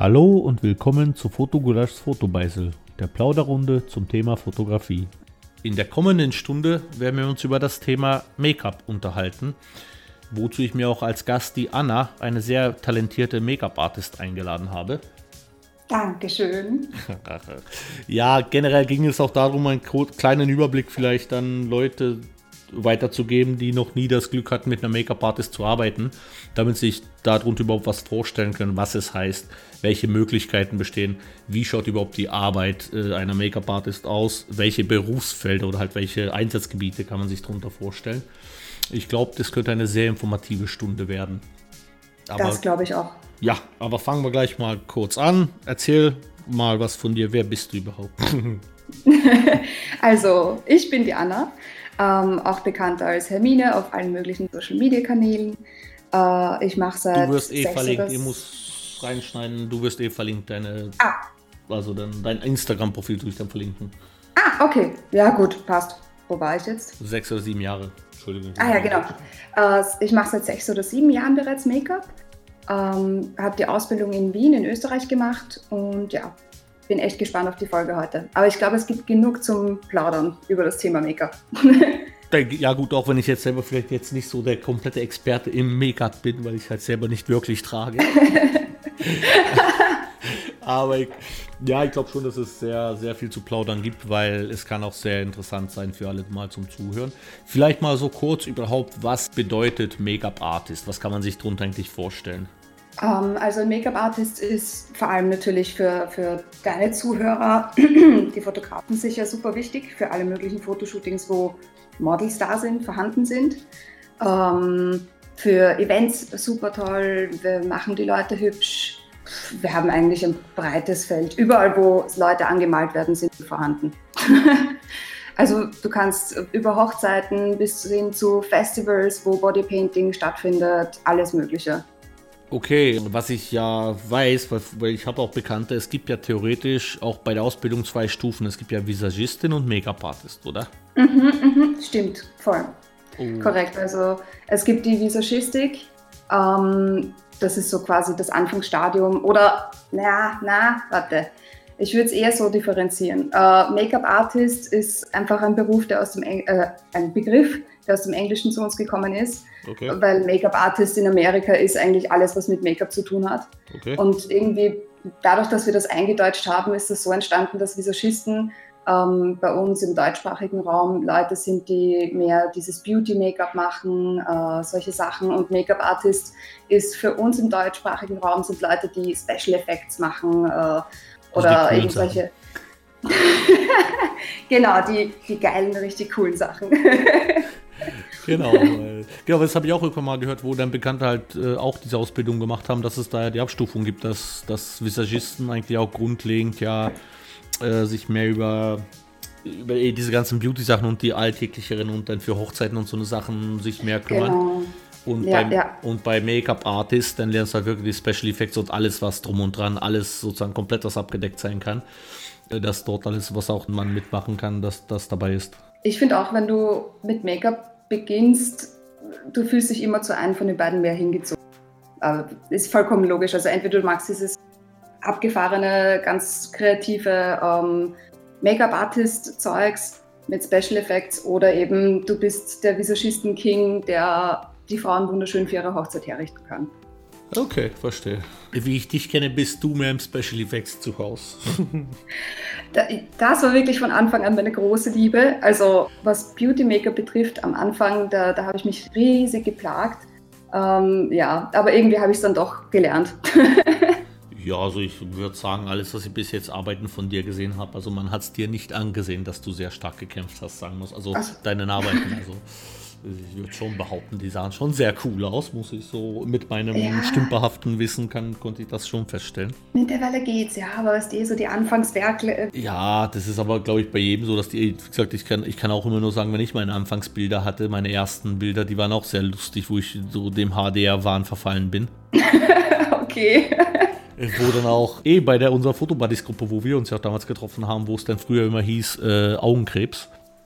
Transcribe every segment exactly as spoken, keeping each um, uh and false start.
Hallo und willkommen zu Fotogulaschs Fotobeißel, der Plauderrunde zum Thema Fotografie. In der kommenden Stunde werden wir uns über das Thema Make-up unterhalten, wozu ich mir auch als Gast die Anna, eine sehr talentierte Make-up-Artist, eingeladen habe. Dankeschön. Ja, generell ging es auch darum, einen kleinen Überblick vielleicht an Leute weiterzugeben, die noch nie das Glück hatten, mit einer Make-up-Artist zu arbeiten, damit sie sich darunter überhaupt was vorstellen können, was es heißt, welche Möglichkeiten bestehen, wie schaut überhaupt die Arbeit äh, einer Make-up-Artist aus, welche Berufsfelder oder halt welche Einsatzgebiete kann man sich darunter vorstellen. Ich glaube, das könnte eine sehr informative Stunde werden. Aber, das glaube ich auch. Ja, aber fangen wir gleich mal kurz an. Erzähl mal was von dir. Wer bist du überhaupt? Also, ich bin die Anna. Ähm, auch bekannt als Hermine auf allen möglichen Social-Media-Kanälen. Äh, ich mache seit Du wirst eh sechs verlinkt, oder ich muss reinschneiden, du wirst eh verlinkt, deine, ah. also dein, dein Instagram-Profil tue ich dann verlinken. Ah, okay, ja gut, passt. Wo war ich jetzt? Sechs oder sieben Jahre, Entschuldigung. Ah ja, genau. Äh, ich mache seit sechs oder sieben Jahren bereits Make-up, ähm, habe die Ausbildung in Wien in Österreich gemacht und ja, bin echt gespannt auf die Folge heute. Aber ich glaube, es gibt genug zum Plaudern über das Thema Make-up. Ja gut, auch wenn ich jetzt selber vielleicht jetzt nicht so der komplette Experte im Make-up bin, weil ich halt selber nicht wirklich trage. Aber ich, ja, ich glaube schon, dass es sehr, sehr viel zu plaudern gibt, weil es kann auch sehr interessant sein für alle mal zum Zuhören. Vielleicht mal so kurz überhaupt, was bedeutet Make-up-Artist? Was kann man sich darunter eigentlich vorstellen? Um, also ein Make-up-Artist ist vor allem natürlich für, für deine Zuhörer, die Fotografen, sicher super wichtig für alle möglichen Fotoshootings, wo Models da sind, vorhanden sind. Um, für Events super toll, wir machen die Leute hübsch. Wir haben eigentlich ein breites Feld. Überall, wo Leute angemalt werden, sind wir vorhanden. Also du kannst über Hochzeiten bis hin zu Festivals, wo Bodypainting stattfindet, alles Mögliche. Okay, was ich ja weiß, weil, weil ich habe auch Bekannte, es gibt ja theoretisch auch bei der Ausbildung zwei Stufen. Es gibt ja Visagistin und Make-up-Artist, oder? Mhm, mhm, stimmt, voll. Oh. Korrekt, also es gibt die Visagistik, ähm, das ist so quasi das Anfangsstadium. Oder, na, na, warte, ich würde es eher so differenzieren. Äh, Make-up-Artist ist einfach ein Beruf, der aus dem Eng- äh, ein Begriff, der aus dem Englischen zu uns gekommen ist. Okay. Weil Make-up-Artist in Amerika ist eigentlich alles, was mit Make-up zu tun hat. Okay. Und irgendwie dadurch, dass wir das eingedeutscht haben, ist es so entstanden, dass Visagisten ähm, bei uns im deutschsprachigen Raum Leute sind, die mehr dieses Beauty-Make-up machen, äh, solche Sachen. Und Make-up-Artist ist für uns im deutschsprachigen Raum sind Leute, die Special Effects machen äh, oder die irgendwelche... Genau, die, die geilen, richtig coolen Sachen. Genau, weil, genau, das habe ich auch irgendwann mal gehört, wo dann Bekannte halt äh, auch diese Ausbildung gemacht haben, dass es da ja die Abstufung gibt, dass, dass Visagisten eigentlich auch grundlegend ja äh, sich mehr über, über eh diese ganzen Beauty-Sachen und die alltäglicheren und dann für Hochzeiten und so eine Sachen sich mehr kümmern. Genau. Und, Ja, beim, ja. und bei Make-up-Artist, dann lernst du halt wirklich die Special Effects und alles, was drum und dran, alles sozusagen komplett, was abgedeckt sein kann. Äh, dass dort alles, was auch man mitmachen kann, dass das dabei ist. Ich finde auch, wenn du mit Make-up beginnst, du fühlst dich immer zu einem von den beiden mehr hingezogen. Aber ist vollkommen logisch. Also entweder du magst dieses abgefahrene, ganz kreative ähm, Make-up-Artist-Zeugs mit Special Effects oder eben du bist der Visagisten-King, der die Frauen wunderschön für ihre Hochzeit herrichten kann. Okay, verstehe. Wie ich dich kenne, bist du mehr im Special Effects zu Hause. Das war wirklich von Anfang an meine große Liebe. Also was Beauty-Make-up betrifft, am Anfang, da, da habe ich mich riesig geplagt. Ähm, ja, aber irgendwie habe ich es dann doch gelernt. Ja, also ich würde sagen, alles, was ich bis jetzt Arbeiten von dir gesehen habe, also man hat es dir nicht angesehen, dass du sehr stark gekämpft hast, sagen muss. Also Ach. deine Arbeiten, also ich würde schon behaupten, die sahen schon sehr cool aus, muss ich so mit meinem Ja. stümperhaften Wissen kann, konnte ich das schon feststellen. Mittlerweile geht's, ja, aber was die so die Anfangswerke. Äh, Ja, das ist aber, glaube ich, bei jedem so, dass die, wie gesagt, ich kann, ich kann auch immer nur sagen, wenn ich meine Anfangsbilder hatte, meine ersten Bilder, die waren auch sehr lustig, wo ich so dem H D R-Wahn verfallen bin. okay. Wo dann auch, eh bei der unserer Fotobuddies-Gruppe, wo wir uns ja auch damals getroffen haben, wo es dann früher immer hieß, äh, Augenkrebs.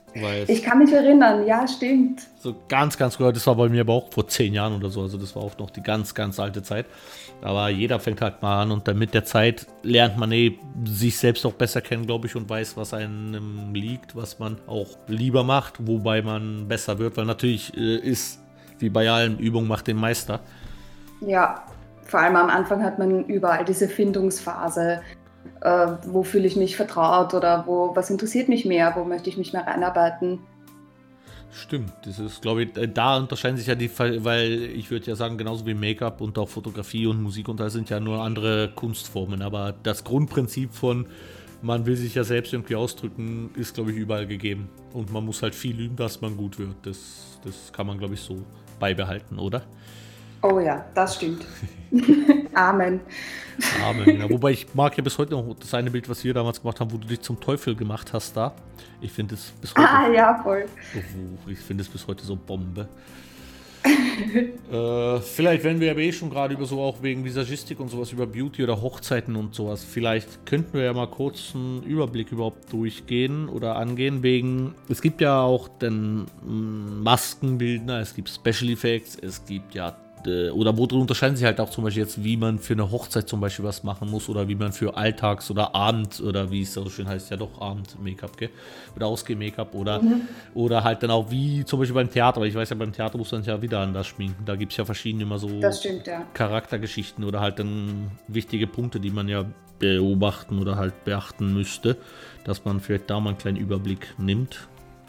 Weil Ich kann mich erinnern, ja, stimmt. so ganz, ganz früher, das war bei mir aber auch vor zehn Jahren oder so, also das war auch noch die ganz, ganz alte Zeit. Aber jeder fängt halt mal an und dann mit der Zeit lernt man eh sich selbst auch besser kennen, glaube ich, und weiß, was einem liegt, was man auch lieber macht, wobei man besser wird, weil natürlich äh, ist, wie bei allem, Übung macht den Meister. Ja, vor allem am Anfang hat man überall diese Findungsphase. Äh, wo fühle ich mich vertraut oder wo, was interessiert mich mehr, wo möchte ich mich mehr reinarbeiten. Stimmt, das ist, glaube ich, äh, da unterscheiden sich ja die, Fall- weil ich würde ja sagen, genauso wie Make-up und auch Fotografie und Musik und da sind ja nur andere Kunstformen, aber das Grundprinzip von, man will sich ja selbst irgendwie ausdrücken, ist, glaube ich, überall gegeben. Und man muss halt viel üben, dass man gut wird. Das, das kann man, glaube ich, so beibehalten, oder? Oh ja, das stimmt. Amen. Amen. Genau. Wobei ich mag ja bis heute noch das eine Bild, was wir damals gemacht haben, wo du dich zum Teufel gemacht hast da. Ich finde es bis heute. Ah ja, voll. Oh, ich finde es bis heute so Bombe. äh, vielleicht, wenn wir aber eh schon gerade über so auch wegen Visagistik und sowas, über Beauty oder Hochzeiten und sowas, vielleicht könnten wir ja mal kurz einen Überblick überhaupt durchgehen oder angehen, wegen, es gibt ja auch den mm, Maskenbildner, es gibt Special Effects, es gibt ja äh, oder wo unterscheiden sich halt auch zum Beispiel jetzt, wie man für eine Hochzeit zum Beispiel was machen muss oder wie man für Alltags- oder Abend oder wie es so schön heißt, ja doch Abend-Make-up, gell? Oder Ausgeh-Make-up oder, Mhm. oder halt dann auch wie zum Beispiel beim Theater, weil ich weiß ja, beim Theater muss man sich ja wieder anders schminken. Da gibt es ja verschiedene immer so Das stimmt, ja. Charaktergeschichten oder halt dann wichtige Punkte, die man ja beobachten oder halt beachten müsste, dass man vielleicht da mal einen kleinen Überblick nimmt.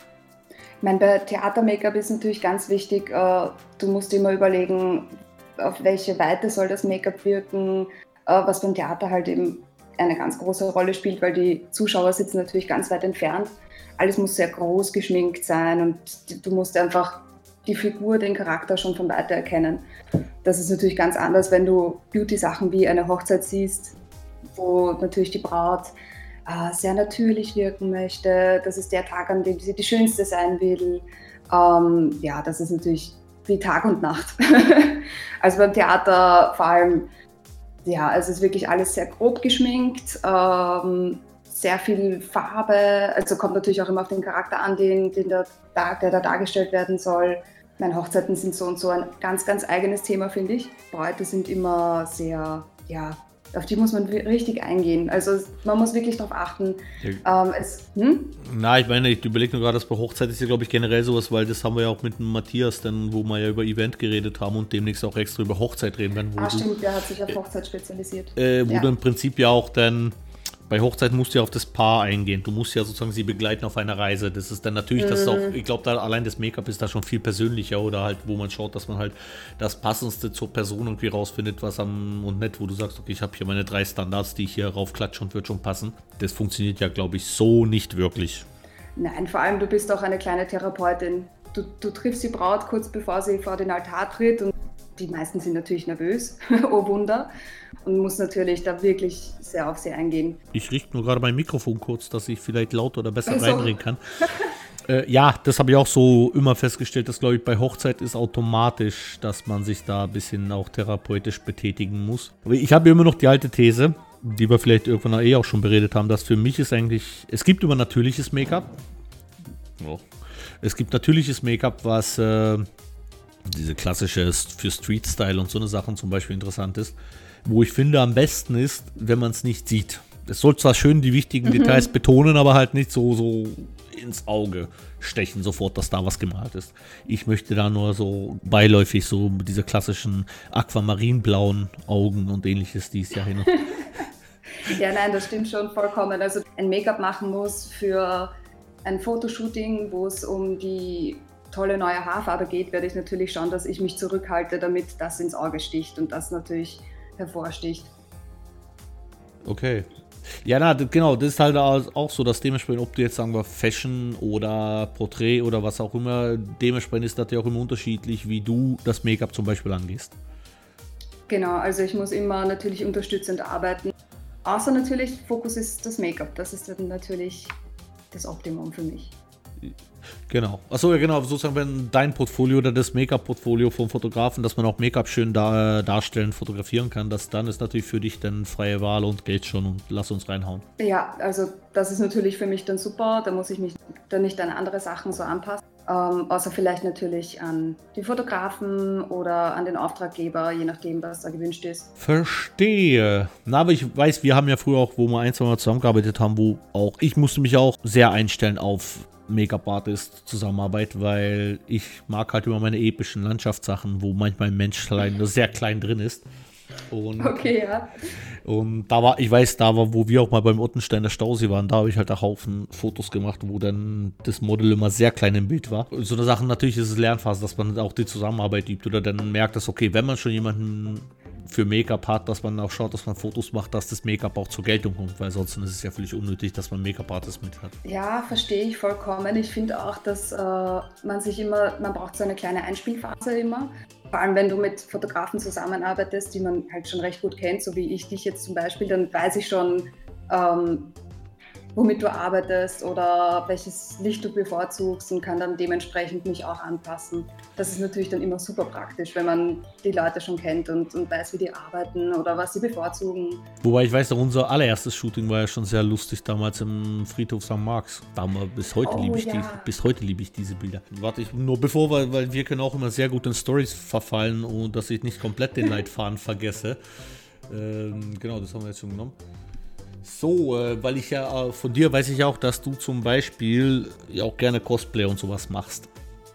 Ich meine, bei Theater-Make-up ist natürlich ganz wichtig, äh, du musst immer überlegen, auf welche Weite soll das Make-up wirken, äh, was beim Theater halt eben eine ganz große Rolle spielt, weil die Zuschauer sitzen natürlich ganz weit entfernt. Alles muss sehr groß geschminkt sein und die- du musst einfach die Figur, den Charakter schon von Weitem erkennen. Das ist natürlich ganz anders, wenn du Beauty-Sachen wie eine Hochzeit siehst, wo natürlich die Braut äh, sehr natürlich wirken möchte. Das ist der Tag, an dem sie die Schönste sein will. Ähm, ja, das ist natürlich wie Tag und Nacht. Also beim Theater vor allem, ja, es ist wirklich alles sehr grob geschminkt, ähm, sehr viel Farbe. Also kommt natürlich auch immer auf den Charakter an, den, den der, da- der da dargestellt werden soll. Meine Hochzeiten sind so und so ein ganz, ganz eigenes Thema, finde ich. Bräute sind immer sehr, ja, auf die muss man wi- richtig eingehen. Also man muss wirklich darauf achten. Ähm, es, hm? Na, ich meine, ich überlege nur gerade, dass bei Hochzeit ist ja, glaube ich, generell sowas, weil das haben wir ja auch mit dem Matthias, dann, wo wir ja über Event geredet haben und demnächst auch extra über Hochzeit reden werden, wo Ah, du stimmt, der hat sich auf Hochzeit spezialisiert. äh, wo Ja. du im Prinzip ja auch dann bei Hochzeit musst du ja auf das Paar eingehen. Du musst ja sozusagen sie begleiten auf einer Reise. Das ist dann natürlich, das ist auch, ich glaube, da allein das Make-up ist da schon viel persönlicher oder halt, wo man schaut, dass man halt das Passendste zur Person irgendwie rausfindet, was am und nicht, wo du sagst, okay, ich habe hier meine drei Standards, die ich hier raufklatsche und wird schon passen. Das funktioniert ja, glaube ich, so nicht wirklich. Nein, vor allem du bist auch eine kleine Therapeutin. Du, du triffst die Braut kurz bevor sie vor den Altar tritt und die meisten sind natürlich nervös, oh Wunder, und muss natürlich da wirklich sehr auf sie eingehen. Ich richte nur gerade mein Mikrofon kurz, dass ich vielleicht lauter oder besser Ach so. reinreden kann. Äh, ja, das habe ich auch so immer festgestellt, dass, glaube ich, bei Hochzeit ist automatisch, dass man sich da ein bisschen auch therapeutisch betätigen muss. Aber ich habe immer noch die alte These, die wir vielleicht irgendwann eh auch schon beredet haben, dass für mich ist eigentlich, es gibt immer natürliches Make-up. Oh. Es gibt natürliches Make-up, was äh, diese klassische für Street-Style und so eine Sachen zum Beispiel interessant ist. Wo ich finde, am besten ist, wenn man es nicht sieht. Es soll zwar schön die wichtigen Details betonen, aber halt nicht so, so ins Auge stechen sofort, dass da was gemalt ist. Ich möchte da nur so beiläufig so diese klassischen aquamarinblauen Augen und ähnliches, die es ja hin und Ja, nein, das stimmt schon vollkommen. Also ein Make-up machen muss für ein Fotoshooting, wo es um die tolle neue Haarfarbe geht, werde ich natürlich schauen, dass ich mich zurückhalte, damit das ins Auge sticht und das natürlich hervorsticht. Okay. Ja, na, d- genau, das ist halt auch so, dass dementsprechend, ob du jetzt sagen wir Fashion oder Porträt oder was auch immer, dementsprechend ist das ja auch immer unterschiedlich, wie du das Make-up zum Beispiel angehst. Genau, also ich muss immer natürlich unterstützend arbeiten. Außer natürlich, Fokus ist das Make-up. Das ist dann natürlich das Optimum für mich. Genau. Achso, ja genau, sozusagen wenn dein Portfolio oder das Make-up-Portfolio vom Fotografen, dass man auch Make-up schön da, darstellen, fotografieren kann, das dann ist natürlich für dich dann freie Wahl und Geld schon und lass uns reinhauen. Ja, also das ist natürlich für mich dann super, da muss ich mich dann nicht an andere Sachen so anpassen, ähm, außer vielleicht natürlich an die Fotografen oder an den Auftraggeber, je nachdem, was da gewünscht ist. Verstehe. Na, aber ich weiß, wir haben ja früher auch, wo wir ein, zwei Mal zusammengearbeitet haben, wo auch, ich musste mich auch sehr einstellen auf Make-up-Artist Zusammenarbeit, weil ich mag halt immer meine epischen Landschaftssachen, wo manchmal ein Mensch allein nur sehr klein drin ist. Und, okay, ja. Und da war, ich weiß, da war, wo wir auch mal beim Ottensteiner Stausee waren, da habe ich halt auch Haufen Fotos gemacht, wo dann das Model immer sehr klein im Bild war. Und so eine Sache, natürlich ist es Lernphase, dass man auch die Zusammenarbeit übt oder dann merkt, dass, okay, wenn man schon jemanden für Make-up hat, dass man auch schaut, dass man Fotos macht, dass das Make-up auch zur Geltung kommt, weil sonst ist es ja völlig unnötig, dass man Make-up-Artist mit hat. Ja, verstehe ich vollkommen. Ich finde auch, dass äh, man sich immer, man braucht so eine kleine Einspielphase immer. Vor allem, wenn du mit Fotografen zusammenarbeitest, die man halt schon recht gut kennt, so wie ich dich jetzt zum Beispiel, dann weiß ich schon, ähm, womit du arbeitest oder welches Licht du bevorzugst und kann dann dementsprechend mich auch anpassen. Das ist natürlich dann immer super praktisch, wenn man die Leute schon kennt und, und weiß, wie die arbeiten oder was sie bevorzugen. Wobei ich weiß, unser allererstes Shooting war ja schon sehr lustig damals im Friedhof Sankt Marx. Da haben wir, bis heute Oh, liebe ich, ja. die, bis heute liebe ich diese Bilder. Warte, ich, nur bevor, weil, weil wir können auch immer sehr gut in Stories verfallen und dass ich nicht komplett den Leitfaden vergesse. Ähm, genau, das haben wir jetzt schon genommen. So, äh, weil ich ja äh, von dir weiß ich auch, dass du zum Beispiel ja auch gerne Cosplay und sowas machst.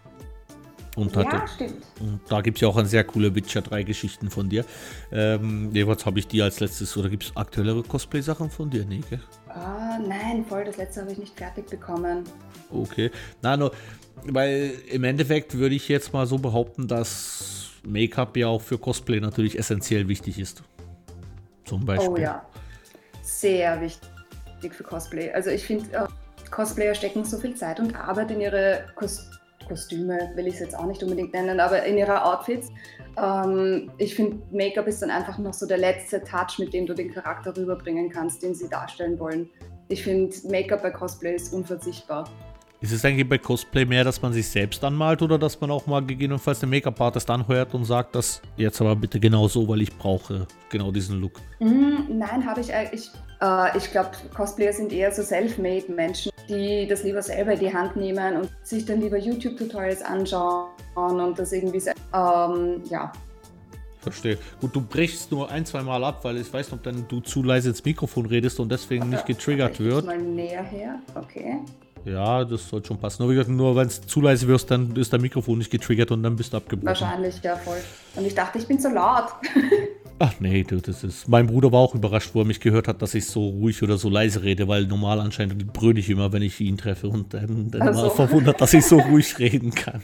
Und, Ja, hatte, stimmt. und da gibt es ja auch eine sehr coole Witcher drei Geschichten von dir. Ähm, jeweils habe ich die als letztes, oder gibt es aktuellere Cosplay-Sachen von dir? Nee, gell? Ah, nein, voll, das letzte habe ich nicht fertig bekommen. Okay. Na, nur, weil im Endeffekt würde ich jetzt mal so behaupten, dass Make-up ja auch für Cosplay natürlich essentiell wichtig ist. Zum Beispiel. Oh ja, sehr wichtig für Cosplay. Also ich finde, äh, Cosplayer stecken so viel Zeit und Arbeit in ihre Kos Kostüme, will ich es jetzt auch nicht unbedingt nennen, aber in ihre Outfits. Ähm, ich finde, Make-up ist dann einfach noch so der letzte Touch, mit dem du den Charakter rüberbringen kannst, den sie darstellen wollen. Ich finde, Make-up bei Cosplay ist unverzichtbar. Ist es eigentlich bei Cosplay mehr, dass man sich selbst anmalt oder dass man auch mal gegebenenfalls den Make-up-Artist anheuert und sagt, das jetzt aber bitte genau so, weil ich brauche genau diesen Look? Mm, nein, habe ich eigentlich. Äh, ich glaube, Cosplayer sind eher so self-made Menschen, die das lieber selber in die Hand nehmen und sich dann lieber YouTube-Tutorials anschauen und das irgendwie selbst. Ähm, ja. Verstehe. Gut, du brichst nur ein, zwei Mal ab, weil ich weiß nicht, ob dann du zu leise ins Mikrofon redest und deswegen nicht getriggert ich wird. Mal näher her, okay. Ja, das sollte schon passen. Nur, wie gesagt, nur wenn es zu leise wirst, dann ist dein Mikrofon nicht getriggert und dann bist du abgebrochen. Wahrscheinlich, ja voll. Und ich dachte, ich bin so laut. Ach nee, du, das ist. Mein Bruder war auch überrascht, wo er mich gehört hat, dass ich so ruhig oder so leise rede, weil normal anscheinend brülle ich immer, wenn ich ihn treffe und dann, dann Ach so. war er verwundert, dass ich so ruhig reden kann.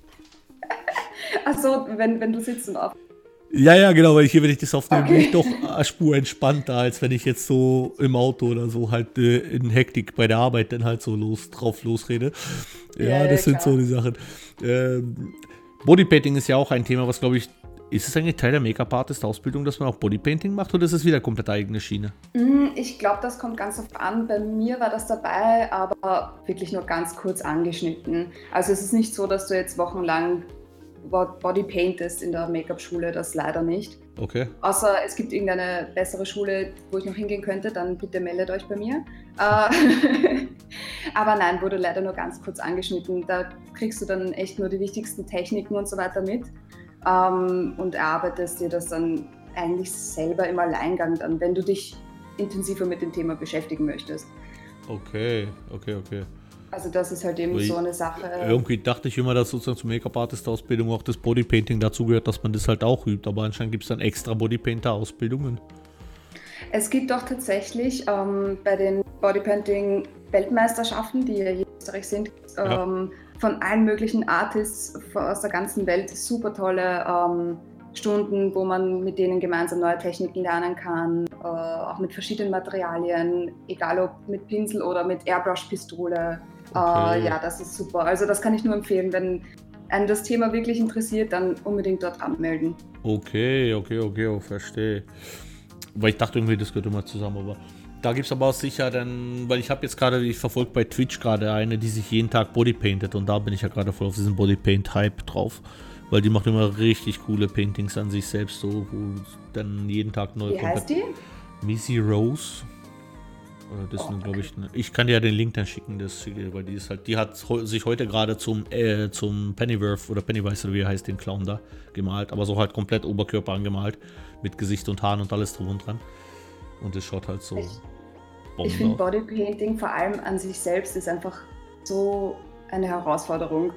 Achso, wenn, wenn du sitzt und auf. Ja, ja, genau, weil hier, wenn ich das aufnehme, Okay. bin ich doch eine Spur entspannter, als wenn ich jetzt so im Auto oder so halt äh, in Hektik bei der Arbeit dann halt so los, drauf losrede. Ja, Ja, ja, das sind klar. so die Sachen. Ähm, Bodypainting ist ja auch ein Thema, was glaube ich, ist es eigentlich Teil der Make-up-Artist-Ausbildung, dass man auch Bodypainting macht oder ist es wieder komplett eigene Schiene? Mm, Ich glaube, das kommt ganz oft an. Bei mir war das dabei, aber wirklich nur ganz kurz angeschnitten. Also es ist nicht so, dass du jetzt wochenlang Bo- Body paintest in der Make-up-Schule, das leider nicht. Okay. Außer es gibt irgendeine bessere Schule, wo ich noch hingehen könnte, dann bitte meldet euch bei mir. Äh, aber nein, wurde leider nur ganz kurz angeschnitten. Da kriegst du dann echt nur die wichtigsten Techniken und so weiter mit ähm, und erarbeitest dir das dann eigentlich selber im Alleingang dann, wenn du dich intensiver mit dem Thema beschäftigen möchtest. Okay, okay, okay. Also das ist halt eben Ui. so eine Sache. Irgendwie dachte ich immer, dass sozusagen zur Make-up-Artist-Ausbildung auch das Bodypainting dazugehört, dass man das halt auch übt, aber anscheinend gibt es dann extra Bodypainter-Ausbildungen. Es gibt doch tatsächlich ähm, bei den Bodypainting-Weltmeisterschaften, die ja hier in Österreich sind, Ja. ähm, von allen möglichen Artists aus der ganzen Welt super tolle ähm, Stunden, wo man mit denen gemeinsam neue Techniken lernen kann, äh, auch mit verschiedenen Materialien, egal ob mit Pinsel oder mit Airbrush-Pistole. Okay. Äh, ja, das ist super. Also das kann ich nur empfehlen, wenn einen das Thema wirklich interessiert, dann unbedingt dort anmelden. Okay, okay, okay, oh, verstehe. Weil ich dachte irgendwie, das gehört immer zusammen, aber Da gibt es aber auch sicher dann, weil ich habe jetzt gerade, ich verfolge bei Twitch gerade eine, die sich jeden Tag bodypaintet und da bin ich ja gerade voll auf diesen Bodypaint-Hype drauf. Weil die macht immer richtig coole Paintings an sich selbst, so, wo dann jeden Tag neu Wie heißt die? Missy Rose. Das ist, oh, glaube ich, ne, ich kann dir ja den Link dann schicken, das, weil die ist halt, die hat sich heute gerade zum, äh, zum Pennyworth oder Pennywise oder wie er heißt, den Clown da, gemalt, aber so halt komplett Oberkörper angemalt, mit Gesicht und Haaren und alles drum und dran. Und das schaut halt so. Ich, ich finde Bodypainting vor allem an sich selbst ist einfach so eine Herausforderung.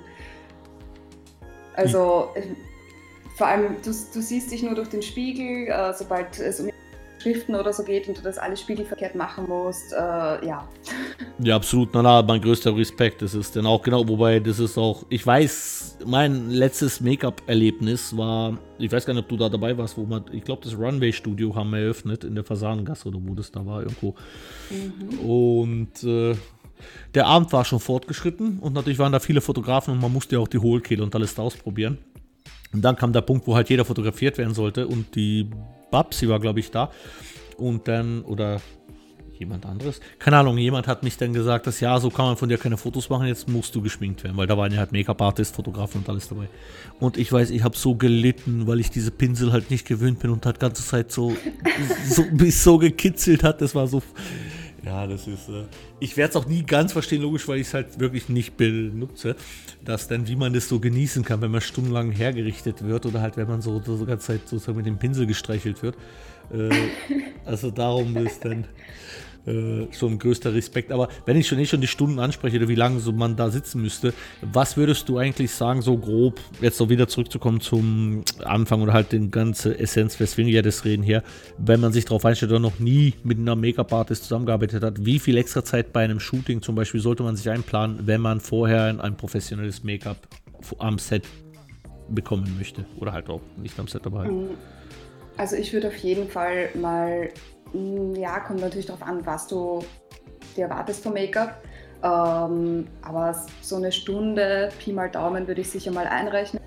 Also hm. vor allem, du, du siehst dich nur durch den Spiegel, äh, sobald es um Schriften oder so geht und du das alles spiegelverkehrt machen musst, äh, ja. Ja, absolut, na, na, mein größter Respekt, das ist dann auch genau, wobei das ist auch, ich weiß, mein letztes Make-up-Erlebnis war, ich weiß gar nicht, ob du da dabei warst, wo man, ich glaube, das Runway-Studio haben wir eröffnet in der Fasanengasse oder wo das da war, irgendwo. Mhm. Und äh, der Abend war schon fortgeschritten und natürlich waren da viele Fotografen und man musste ja auch die Hohlkehle und alles da ausprobieren. Und dann kam der Punkt, wo halt jeder fotografiert werden sollte und die Babsi war, glaube ich, da. Und dann, oder jemand anderes, keine Ahnung, jemand hat mich dann gesagt, dass ja, so kann man von dir keine Fotos machen, jetzt musst du geschminkt werden, weil da waren ja halt Make-up-Artist, Fotografen und alles dabei. Und ich weiß, ich habe so gelitten, weil ich diese Pinsel halt nicht gewöhnt bin und halt die ganze Zeit so, so mich so gekitzelt hat, das war so... Ja, das ist, äh, ich werde es auch nie ganz verstehen, logisch, weil ich es halt wirklich nicht benutze, dass dann, wie man das so genießen kann, wenn man stundenlang hergerichtet wird oder halt, wenn man so, so die ganze Zeit sozusagen mit dem Pinsel gestreichelt wird. Äh, also darum ist dann äh, schon größter Respekt. Aber wenn ich schon nicht schon die Stunden anspreche oder wie lange so man da sitzen müsste, was würdest du eigentlich sagen, so grob, jetzt so wieder zurückzukommen zum Anfang oder halt den ganze Essenz, weswegen ja das Reden hier, wenn man sich darauf einstellt oder noch nie mit einer Make-up-Artist zusammengearbeitet hat, wie viel extra Zeit bei einem Shooting zum Beispiel sollte man sich einplanen, wenn man vorher ein professionelles Make-up am Set bekommen möchte oder halt auch nicht am Set, aber halt. Also ich würde auf jeden Fall mal, ja, kommt natürlich darauf an, was du dir erwartest vom Make-up, ähm, aber so eine Stunde, Pi mal Daumen, würde ich sicher mal einrechnen,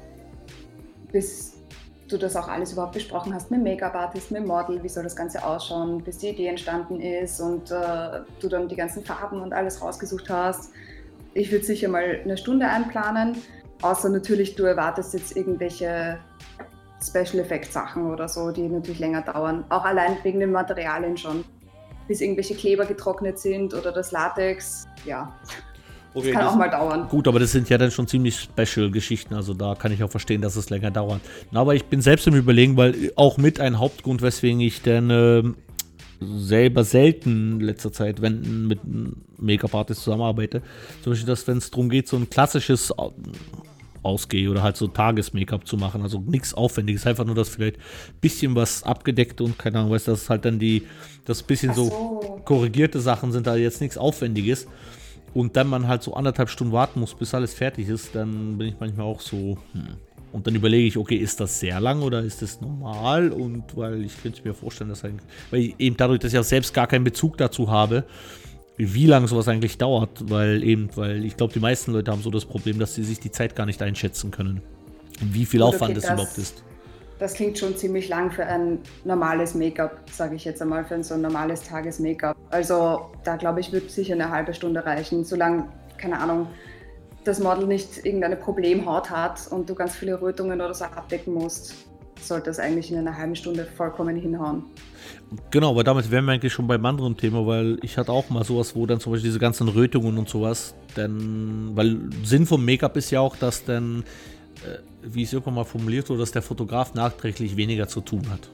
bis du das auch alles überhaupt besprochen hast mit dem Make-up-Artist, mit dem Model, wie soll das Ganze ausschauen, bis die Idee entstanden ist und äh, du dann die ganzen Farben und alles rausgesucht hast. Ich würde sicher mal eine Stunde einplanen, außer natürlich du erwartest jetzt irgendwelche Special Effect Sachen oder so, die natürlich länger dauern. Auch allein wegen den Materialien schon. Bis irgendwelche Kleber getrocknet sind oder das Latex, ja. Okay, das kann das auch mal dauern. Gut, aber das sind ja dann schon ziemlich Special-Geschichten, also da kann ich auch verstehen, dass es länger dauert. Aber ich bin selbst im Überlegen, weil auch mit ein Hauptgrund, weswegen ich dann äh, selber selten in letzter Zeit, wenn mit Make-up-Artists zusammenarbeite, zum Beispiel, dass wenn es darum geht, so ein klassisches ausgehe oder halt so Tages-Make-up zu machen, also nichts Aufwendiges, einfach nur, dass vielleicht ein bisschen was abgedeckt und keine Ahnung, weißt du, dass halt dann die, das bisschen so. so korrigierte Sachen sind, da jetzt nichts Aufwendiges und dann man halt so anderthalb Stunden warten muss, bis alles fertig ist, dann bin ich manchmal auch so, hm. Und dann überlege ich, okay, ist das sehr lang oder ist das normal? Und weil ich könnte mir vorstellen, dass eigentlich, weil ich eben dadurch, dass ich auch selbst gar keinen Bezug dazu habe, wie lange sowas eigentlich dauert, weil eben, weil ich glaube, die meisten Leute haben so das Problem, dass sie sich die Zeit gar nicht einschätzen können, wie viel Gut, Aufwand es okay, überhaupt ist. Das klingt schon ziemlich lang für ein normales Make-up, sage ich jetzt einmal, für ein so ein normales Tages-Make-up. Also da glaube ich, wird sicher eine halbe Stunde reichen, solange, keine Ahnung, das Model nicht irgendeine Problemhaut hat und du ganz viele Rötungen oder so abdecken musst, sollte das eigentlich in einer halben Stunde vollkommen hinhauen. Genau, aber damit wären wir eigentlich schon beim anderen Thema, weil ich hatte auch mal sowas, wo dann zum Beispiel diese ganzen Rötungen und sowas, denn, weil Sinn vom Make-up ist ja auch, dass dann, äh, wie es irgendwann mal formuliert wurde, dass der Fotograf nachträglich weniger zu tun hat.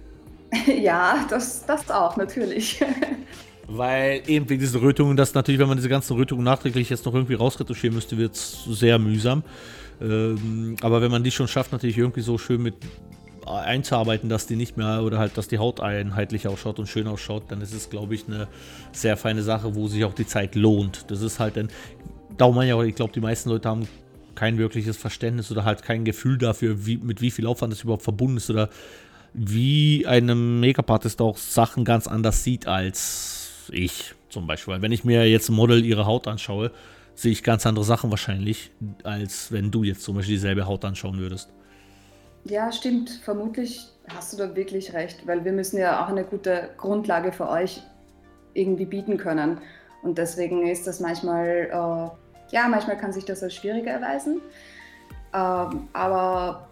Ja, das, das auch, natürlich. Weil eben wegen diesen Rötungen, dass natürlich, wenn man diese ganzen Rötungen nachträglich jetzt noch irgendwie rausretuschieren müsste, wird es sehr mühsam. Ähm, aber wenn man die schon schafft, natürlich irgendwie so schön mit einzuarbeiten, dass die nicht mehr oder halt, dass die Haut einheitlich ausschaut und schön ausschaut, dann ist es, glaube ich, eine sehr feine Sache, wo sich auch die Zeit lohnt. Das ist halt dann, darum meine ich auch, ich glaube, die meisten Leute haben kein wirkliches Verständnis oder halt kein Gefühl dafür, wie, mit wie viel Aufwand das überhaupt verbunden ist oder wie ein Make-up-Artist auch Sachen ganz anders sieht als ich zum Beispiel. Weil wenn ich mir jetzt ein Model ihre Haut anschaue, sehe ich ganz andere Sachen wahrscheinlich, als wenn du jetzt zum Beispiel dieselbe Haut anschauen würdest. Ja, stimmt. Vermutlich hast du da wirklich recht, weil wir müssen ja auch eine gute Grundlage für euch irgendwie bieten können. Und deswegen ist das manchmal, äh, ja, manchmal kann sich das als schwieriger erweisen. Ähm, aber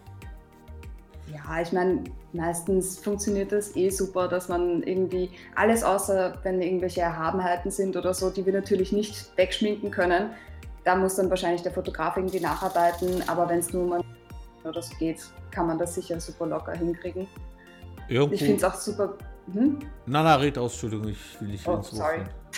ja, ich meine, meistens funktioniert das eh super, dass man irgendwie alles außer, wenn irgendwelche Erhabenheiten sind oder so, die wir natürlich nicht wegschminken können, da muss dann wahrscheinlich der Fotograf irgendwie nacharbeiten, aber wenn es nur um oder so geht, kann man das sicher super locker hinkriegen. Irgendwo. Ich finde es auch super... Hm? Na, na, red aus, Entschuldigung, ich will nicht oh, sorry.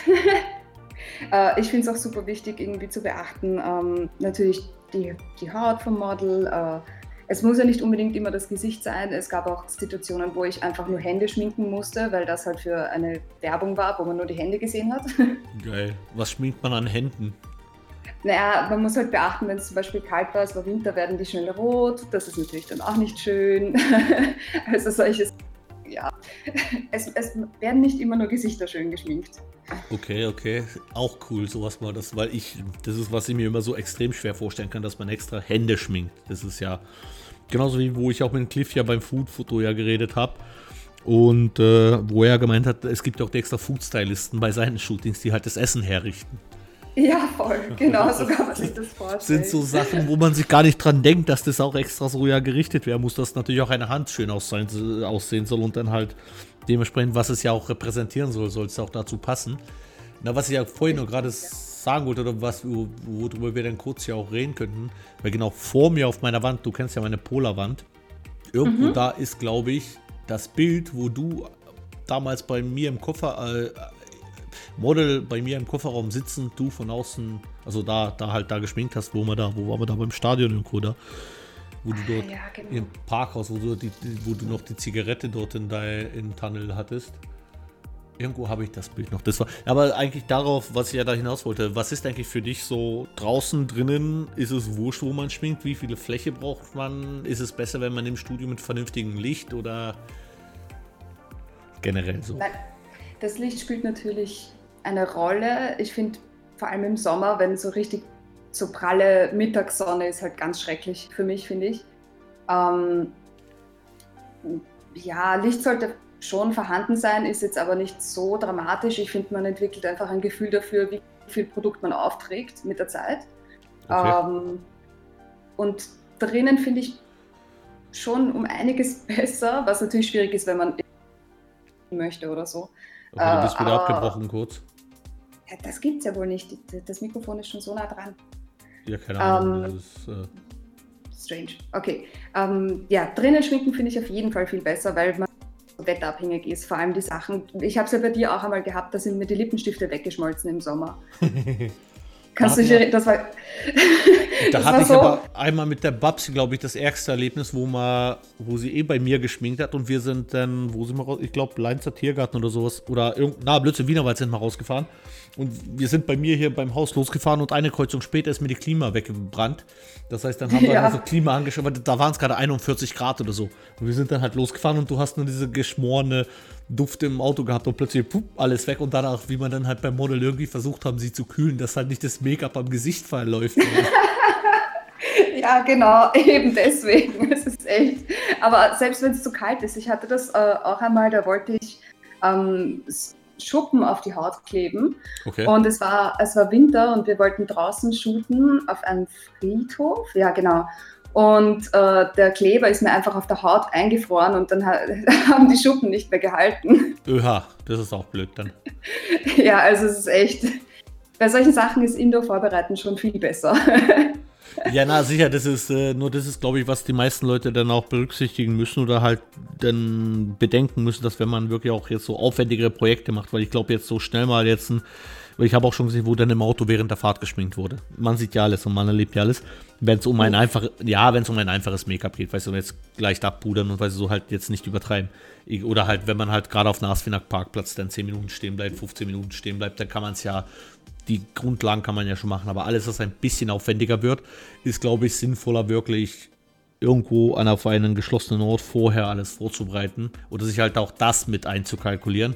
äh, ich finde es auch super wichtig, irgendwie zu beachten, ähm, natürlich die, die Haut vom Model. Äh, es muss ja nicht unbedingt immer das Gesicht sein. Es gab auch Situationen, wo ich einfach nur Hände schminken musste, weil das halt für eine Werbung war, wo man nur die Hände gesehen hat. Geil. Was schminkt man an Händen? Naja, man muss halt beachten, wenn es zum Beispiel kalt war, es war Winter, werden die schnell rot. Das ist natürlich dann auch nicht schön. Also solches, ja. Es, es werden nicht immer nur Gesichter schön geschminkt. Okay, okay. Auch cool, sowas mal. Das, weil ich, das ist, was ich mir immer so extrem schwer vorstellen kann, dass man extra Hände schminkt. Das ist ja genauso wie, wo ich auch mit Cliff ja beim Food-Foto ja geredet habe. Und äh, wo er gemeint hat, es gibt auch die extra Food-Stylisten bei seinen Shootings, die halt das Essen herrichten. Ja, voll, genau, so kann man sich das vorstellen. Das sind so Sachen, wo man sich gar nicht dran denkt, dass das auch extra so ja gerichtet werden muss, dass natürlich auch eine Hand schön aussehen, aussehen soll und dann halt dementsprechend, was es ja auch repräsentieren soll, soll es auch dazu passen. Na, was ich ja vorhin noch gerade sagen wollte, oder was, worüber wir dann kurz ja auch reden könnten, weil genau vor mir auf meiner Wand, du kennst ja meine Polarwand, irgendwo mhm. da ist, glaube ich, das Bild, wo du damals bei mir im Koffer, äh, Model bei mir im Kofferraum sitzen, du von außen, also da, da halt da geschminkt hast, wo wir da, wo waren wir da beim Stadion irgendwo da, wo du dort ja, genau. im Parkhaus, wo du, die, wo du noch die Zigarette dort in deinem Tunnel hattest. Irgendwo habe ich das Bild noch. Das war, aber eigentlich darauf, was ich ja da hinaus wollte, was ist eigentlich für dich so draußen, drinnen? Ist es wurscht, wo man schminkt? Wie viele Fläche braucht man? Ist es besser, wenn man im Studio mit vernünftigem Licht oder generell so? Das Licht spielt natürlich eine Rolle. Ich finde, vor allem im Sommer, wenn so richtig so pralle Mittagssonne ist, halt ganz schrecklich für mich, finde ich. Ähm, ja, Licht sollte schon vorhanden sein, ist jetzt aber nicht so dramatisch. Ich finde, man entwickelt einfach ein Gefühl dafür, wie viel Produkt man aufträgt mit der Zeit. Okay. Ähm, und drinnen finde ich schon um einiges besser, was natürlich schwierig ist, wenn man möchte oder so. Okay, du bist wieder uh, abgebrochen kurz. Ja, das gibt's ja wohl nicht. Das Mikrofon ist schon so nah dran. Ja, keine Ahnung. Um, das ist, äh... strange. Okay. Um, ja, drinnen schminken finde ich auf jeden Fall viel besser, weil man wetterabhängig ist. Vor allem die Sachen. Ich habe es ja bei dir auch einmal gehabt, da sind mir die Lippenstifte weggeschmolzen im Sommer. Kannst du dich erinnern? Das war. Da das hatte war ich so, aber einmal mit der Babsi, glaube ich, das ärgste Erlebnis, wo man, wo sie eh bei mir geschminkt hat und wir sind dann, wo sind wir raus? Ich glaube, Leinzer Tiergarten oder sowas. Oder irgendein, na, Blödsinn, Wienerwald sind wir rausgefahren. Und wir sind bei mir hier beim Haus losgefahren und eine Kreuzung später ist mir die Klima weggebrannt. Das heißt, dann haben wir ja. also Klima angeschaut, weil da waren es gerade einundvierzig Grad oder so. Und wir sind dann halt losgefahren und du hast nur diese geschmorene Duft im Auto gehabt und plötzlich pup, alles weg. Und danach, wie man dann halt beim Model irgendwie versucht haben, sie zu kühlen, dass halt nicht das Make-up am Gesicht verläuft. Ja, genau, eben deswegen. Es ist echt. Aber selbst wenn es zu kalt ist, ich hatte das äh, auch einmal, da wollte ich ähm, Schuppen auf die Haut kleben. Okay. Und es war, es war Winter und wir wollten draußen shooten auf einem Friedhof. Ja, genau. Und äh, der Kleber ist mir einfach auf der Haut eingefroren und dann ha- haben die Schuppen nicht mehr gehalten. Öha, das ist auch blöd dann. Ja, also es ist echt, bei solchen Sachen ist Indoor-Vorbereiten schon viel besser. Ja, na sicher, das ist äh, nur das ist, glaube ich, was die meisten Leute dann auch berücksichtigen müssen oder halt dann bedenken müssen, dass wenn man wirklich auch jetzt so aufwendigere Projekte macht, weil ich glaube jetzt so schnell mal jetzt ein, weil ich habe auch schon gesehen, wo dann im Auto während der Fahrt geschminkt wurde. Man sieht ja alles und man erlebt ja alles. Wenn es um ein einfaches, ja, wenn es um ein einfaches Make-up geht, weißt du, jetzt leicht abpudern und weißt du, so halt jetzt nicht übertreiben. Oder halt, wenn man halt gerade auf einem Asfinag-Parkplatz dann zehn Minuten stehen bleibt, fünfzehn Minuten stehen bleibt, dann kann man es ja, die Grundlagen kann man ja schon machen, aber alles, was ein bisschen aufwendiger wird, ist, glaube ich, sinnvoller, wirklich irgendwo an auf einen geschlossenen Ort vorher alles vorzubereiten oder sich halt auch das mit einzukalkulieren.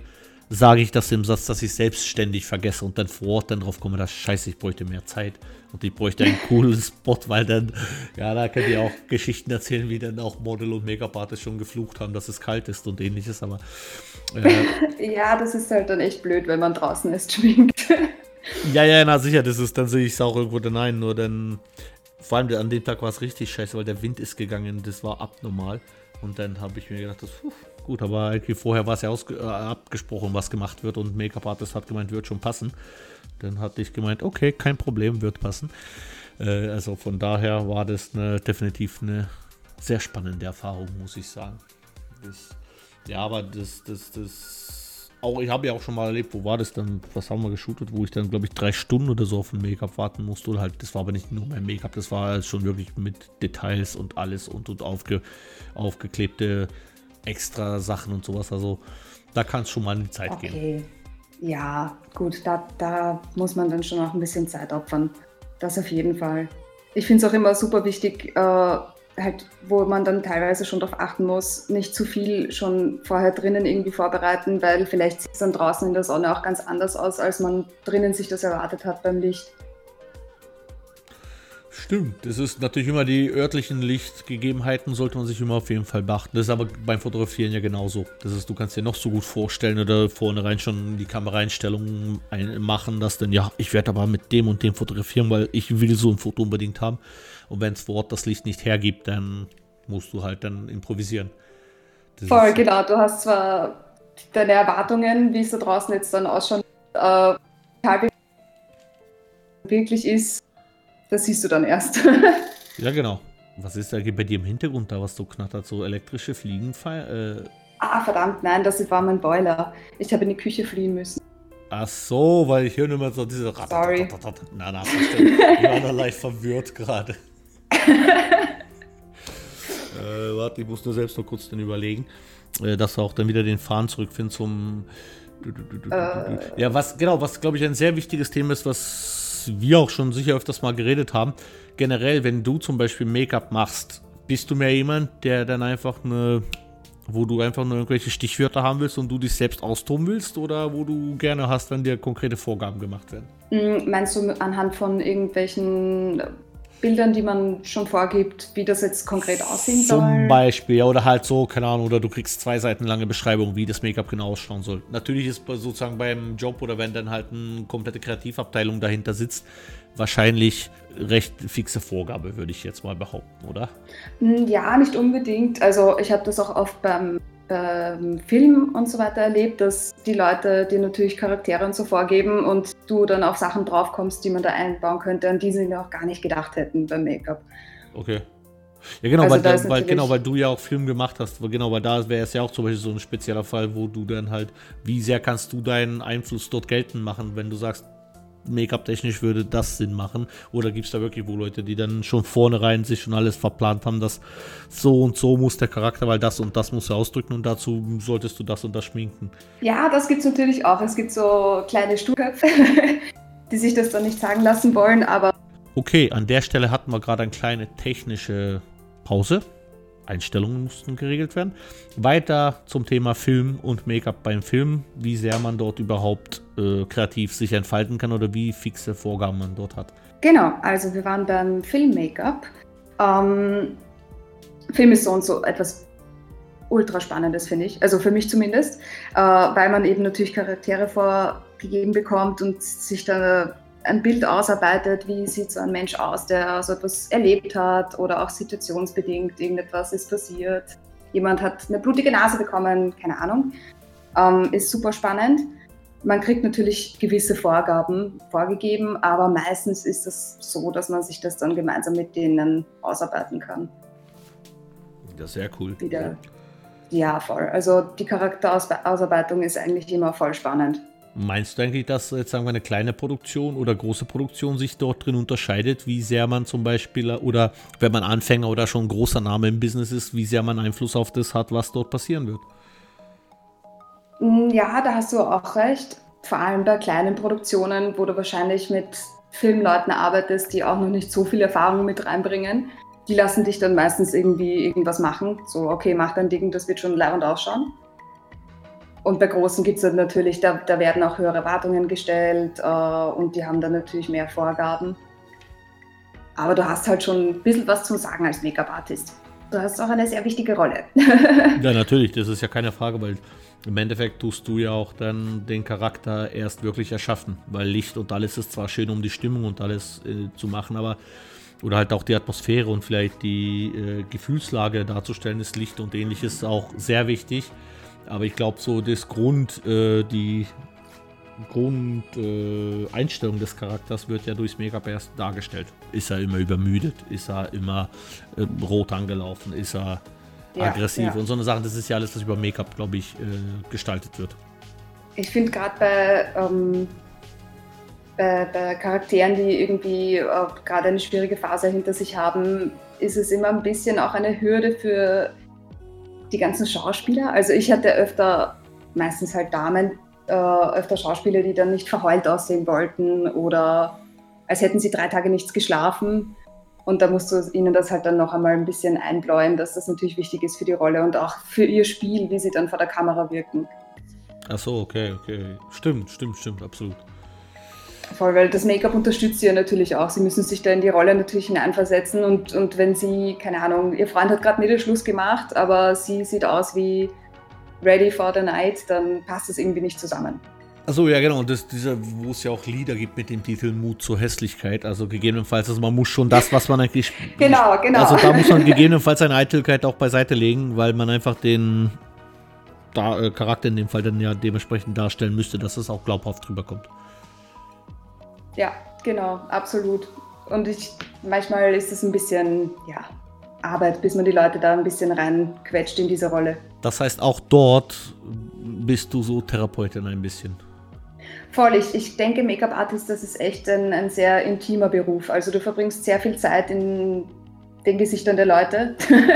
sage ich das im Satz, dass ich selbstständig vergesse und dann vor Ort dann drauf komme, dass scheiße, ich bräuchte mehr Zeit und ich bräuchte einen coolen Spot, weil dann, ja, da könnt ihr auch Geschichten erzählen, wie dann auch Model und Make-up-Artist schon geflucht haben, dass es kalt ist und ähnliches, aber äh, ja, das ist halt dann echt blöd, wenn man draußen ist, schwingt. Ja, ja, na sicher, das ist, dann sehe ich es auch irgendwo dann ein, nur dann, vor allem an dem Tag war es richtig scheiße, weil der Wind ist gegangen, das war abnormal und dann habe ich mir gedacht, das, puh, gut, aber irgendwie vorher war es ja ausge- äh, abgesprochen, was gemacht wird und Make-up-Artist hat gemeint, wird schon passen. Dann hatte ich gemeint, okay, kein Problem, wird passen. Äh, also von daher war das eine, definitiv eine sehr spannende Erfahrung, muss ich sagen. Das, ja, aber das, das, das, auch, ich habe ja auch schon mal erlebt, wo war das dann, was haben wir geshootet, wo ich dann, glaube ich, drei Stunden oder so auf ein Make-up warten musste. Oder halt, das war aber nicht nur mein Make-up, das war halt schon wirklich mit Details und alles und, und aufge, aufgeklebte extra Sachen und sowas. Also da kann es schon mal in die Zeit Okay. gehen. Ja, gut, da, da muss man dann schon auch ein bisschen Zeit opfern. Das auf jeden Fall. Ich finde es auch immer super wichtig, äh, halt, wo man dann teilweise schon darauf achten muss, nicht zu viel schon vorher drinnen irgendwie vorbereiten, weil vielleicht sieht es dann draußen in der Sonne auch ganz anders aus, als man drinnen sich das erwartet hat beim Licht. Stimmt, das ist natürlich immer die örtlichen Lichtgegebenheiten, sollte man sich immer auf jeden Fall beachten. Das ist aber beim Fotografieren ja genauso. Das ist, du kannst dir noch so gut vorstellen oder vornherein schon die Kameraeinstellungen ein- machen, dass dann, ja, ich werde aber mit dem und dem fotografieren, weil ich will so ein Foto unbedingt haben. Und wenn es vor Ort das Licht nicht hergibt, dann musst du halt dann improvisieren. Das Voll, ist, genau. Du hast zwar deine Erwartungen, wie es da draußen jetzt dann ausschaut, äh, wirklich ist, das siehst du dann erst. ja, genau. Was ist da bei dir im Hintergrund da, was so knattert? So elektrische Fliegen? Äh, Ah, verdammt, nein, das war mein Boiler. Ich habe in die Küche fliehen müssen. Ach so, weil ich höre immer so diese... Sorry. Na, na, verstehe. Ich war da leicht verwirrt gerade. äh, warte, ich muss nur selbst noch kurz dann überlegen, äh, dass du auch dann wieder den Faden zurückfindest zum... Äh. Ja, was, genau, was glaube ich ein sehr wichtiges Thema ist, was wir auch schon sicher öfters mal geredet haben. Generell, wenn du zum Beispiel Make-up machst, bist du mehr jemand, der dann einfach eine... wo du einfach nur irgendwelche Stichwörter haben willst und du dich selbst austoben willst oder wo du gerne hast, wenn dir konkrete Vorgaben gemacht werden? Mm, Meinst du anhand von irgendwelchen Bildern, die man schon vorgibt, wie das jetzt konkret aussehen soll? Zum Beispiel, ja, oder halt so, keine Ahnung, oder du kriegst zwei Seiten lange Beschreibung, wie das Make-up genau ausschauen soll. Natürlich ist sozusagen beim Job oder wenn dann halt eine komplette Kreativabteilung dahinter sitzt, wahrscheinlich recht fixe Vorgabe, würde ich jetzt mal behaupten, oder? Ja, nicht unbedingt. Also ich habe das auch oft beim, beim Film und so weiter erlebt, dass die Leute dir natürlich Charaktere und so vorgeben und du dann auf Sachen draufkommst, die man da einbauen könnte, an die sie auch gar nicht gedacht hätten beim Make-up. Okay. Ja, genau, Also weil, da ist weil, natürlich- genau, weil du ja auch Film gemacht hast. Genau, weil da wäre es ja auch zum Beispiel so ein spezieller Fall, wo du dann halt, wie sehr kannst du deinen Einfluss dort geltend machen, wenn du sagst, Make-up-technisch würde das Sinn machen? Oder gibt es da wirklich wo Leute, die dann schon vornherein sich schon alles verplant haben, dass so und so muss der Charakter, weil das und das muss er ausdrücken und dazu solltest du das und das schminken? Ja, das gibt es natürlich auch. Es gibt so kleine Sturköpfe, die sich das dann nicht sagen lassen wollen, aber Okay, an der Stelle hatten wir gerade eine kleine technische Pause. Einstellungen mussten geregelt werden. Weiter zum Thema Film und Make-up beim Film, wie sehr man dort überhaupt äh, kreativ sich entfalten kann oder wie fixe Vorgaben man dort hat. genau, also wir waren beim Film-Make-up. Ähm, Film ist so und so etwas ultra Spannendes, finde ich. Also für mich zumindest, äh, weil man eben natürlich Charaktere vorgegeben bekommt und sich dann ein Bild ausarbeitet, wie sieht so ein Mensch aus, der so etwas erlebt hat oder auch situationsbedingt irgendetwas ist passiert. Jemand hat eine blutige Nase bekommen, keine Ahnung. Ähm, ist super spannend. Man kriegt natürlich gewisse Vorgaben vorgegeben, aber meistens ist es so, dass man sich das dann gemeinsam mit denen ausarbeiten kann. Das ist sehr cool. Wieder. Ja, voll. Also die Charakterausarbeitung ist eigentlich immer voll spannend. Meinst du eigentlich, dass jetzt sagen wir eine kleine Produktion oder große Produktion sich dort drin unterscheidet, wie sehr man zum Beispiel oder wenn man Anfänger oder schon ein großer Name im Business ist, wie sehr man Einfluss auf das hat, was dort passieren wird? Ja, da hast du auch recht. Vor allem bei kleinen Produktionen, wo du wahrscheinlich mit Filmleuten arbeitest, die auch noch nicht so viel Erfahrung mit reinbringen. Die lassen dich dann meistens irgendwie irgendwas machen. So, okay, mach dein Ding, das wird schon leibend ausschauen. Und bei Großen gibt es dann natürlich, da, da werden auch höhere Erwartungen gestellt äh, und die haben dann natürlich mehr Vorgaben. Aber du hast halt schon ein bisschen was zum Sagen als Make-up-Artist. Du hast auch eine sehr wichtige Rolle. Ja, natürlich, das ist ja keine Frage, weil im Endeffekt tust du ja auch dann den Charakter erst wirklich erschaffen, weil Licht und alles ist zwar schön, um die Stimmung und alles äh, zu machen, aber oder halt auch die Atmosphäre und vielleicht die äh, Gefühlslage darzustellen, ist Licht und ähnliches auch sehr wichtig. Aber ich glaube, so das Grund, äh, die Grundeinstellung äh, des Charakters wird ja durchs Make-up erst dargestellt. Ist er immer übermüdet? Ist er immer äh, rot angelaufen? Ist er ja, aggressiv? Ja. Und so eine Sache, das ist ja alles, was über Make-up, glaube ich, äh, gestaltet wird. Ich finde gerade bei, ähm, bei, bei Charakteren, die irgendwie äh, gerade eine schwierige Phase hinter sich haben, ist es immer ein bisschen auch eine Hürde für die ganzen Schauspieler. Also ich hatte öfter, meistens halt Damen, äh, öfter Schauspieler, die dann nicht verheult aussehen wollten oder als hätten sie drei Tage nichts geschlafen. Und da musst du ihnen das halt dann noch einmal ein bisschen einbläuen, dass das natürlich wichtig ist für die Rolle und auch für ihr Spiel, wie sie dann vor der Kamera wirken. Ach so, okay, okay. Stimmt, stimmt, stimmt, absolut. Voll, weil das Make-up unterstützt sie ja natürlich auch. Sie müssen sich da in die Rolle natürlich hineinversetzen und, und wenn sie, keine Ahnung, ihr Freund hat gerade Mittelschluss gemacht, aber sie sieht aus wie ready for the night, dann passt das irgendwie nicht zusammen. Achso, ja genau, und das, dieser, wo es ja auch Lieder gibt mit dem Titel Mut zur Hässlichkeit, also gegebenenfalls, also man muss schon das, was man eigentlich... Genau, genau. Also da muss man gegebenenfalls seine Eitelkeit auch beiseite legen, weil man einfach den da, äh, Charakter in dem Fall dann ja dementsprechend darstellen müsste, dass es auch glaubhaft rüberkommt. Ja, genau, absolut. Und ich, manchmal ist es ein bisschen, ja, Arbeit, bis man die Leute da ein bisschen reinquetscht in diese Rolle. Das heißt, auch dort bist du so Therapeutin ein bisschen? Voll, ich, ich denke, Make-up-Artist, das ist echt ein, ein sehr intimer Beruf. Also du verbringst sehr viel Zeit in den Gesichtern der Leute.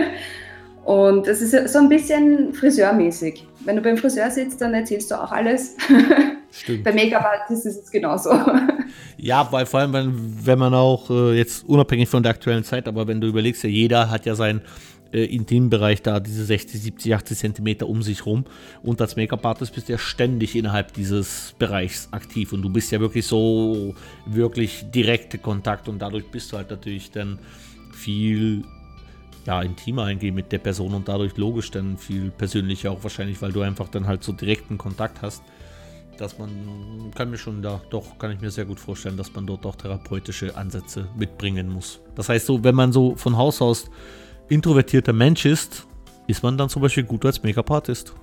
Und es ist so ein bisschen friseurmäßig. Wenn du beim Friseur sitzt, dann erzählst du auch alles. Stimmt. Bei Make-up-Artist ist es genauso. Ja, weil vor allem, wenn, wenn man auch äh, jetzt unabhängig von der aktuellen Zeit, aber wenn du überlegst, ja, jeder hat ja seinen äh, Intimbereich da, diese sechzig, siebzig, achtzig Zentimeter um sich rum. Und als Make-up-Artist bist du ja ständig innerhalb dieses Bereichs aktiv. Und du bist ja wirklich so, wirklich direkte Kontakt. Und dadurch bist du halt natürlich dann viel... ja, intimer eingehen mit der Person und dadurch logisch dann viel persönlicher auch wahrscheinlich, weil du einfach dann halt so direkten Kontakt hast, dass man, kann mir schon da, doch, kann ich mir sehr gut vorstellen, dass man dort auch therapeutische Ansätze mitbringen muss. Das heißt so, wenn man so von Haus aus introvertierter Mensch ist, ist man dann zum Beispiel gut als Make-up-Artist?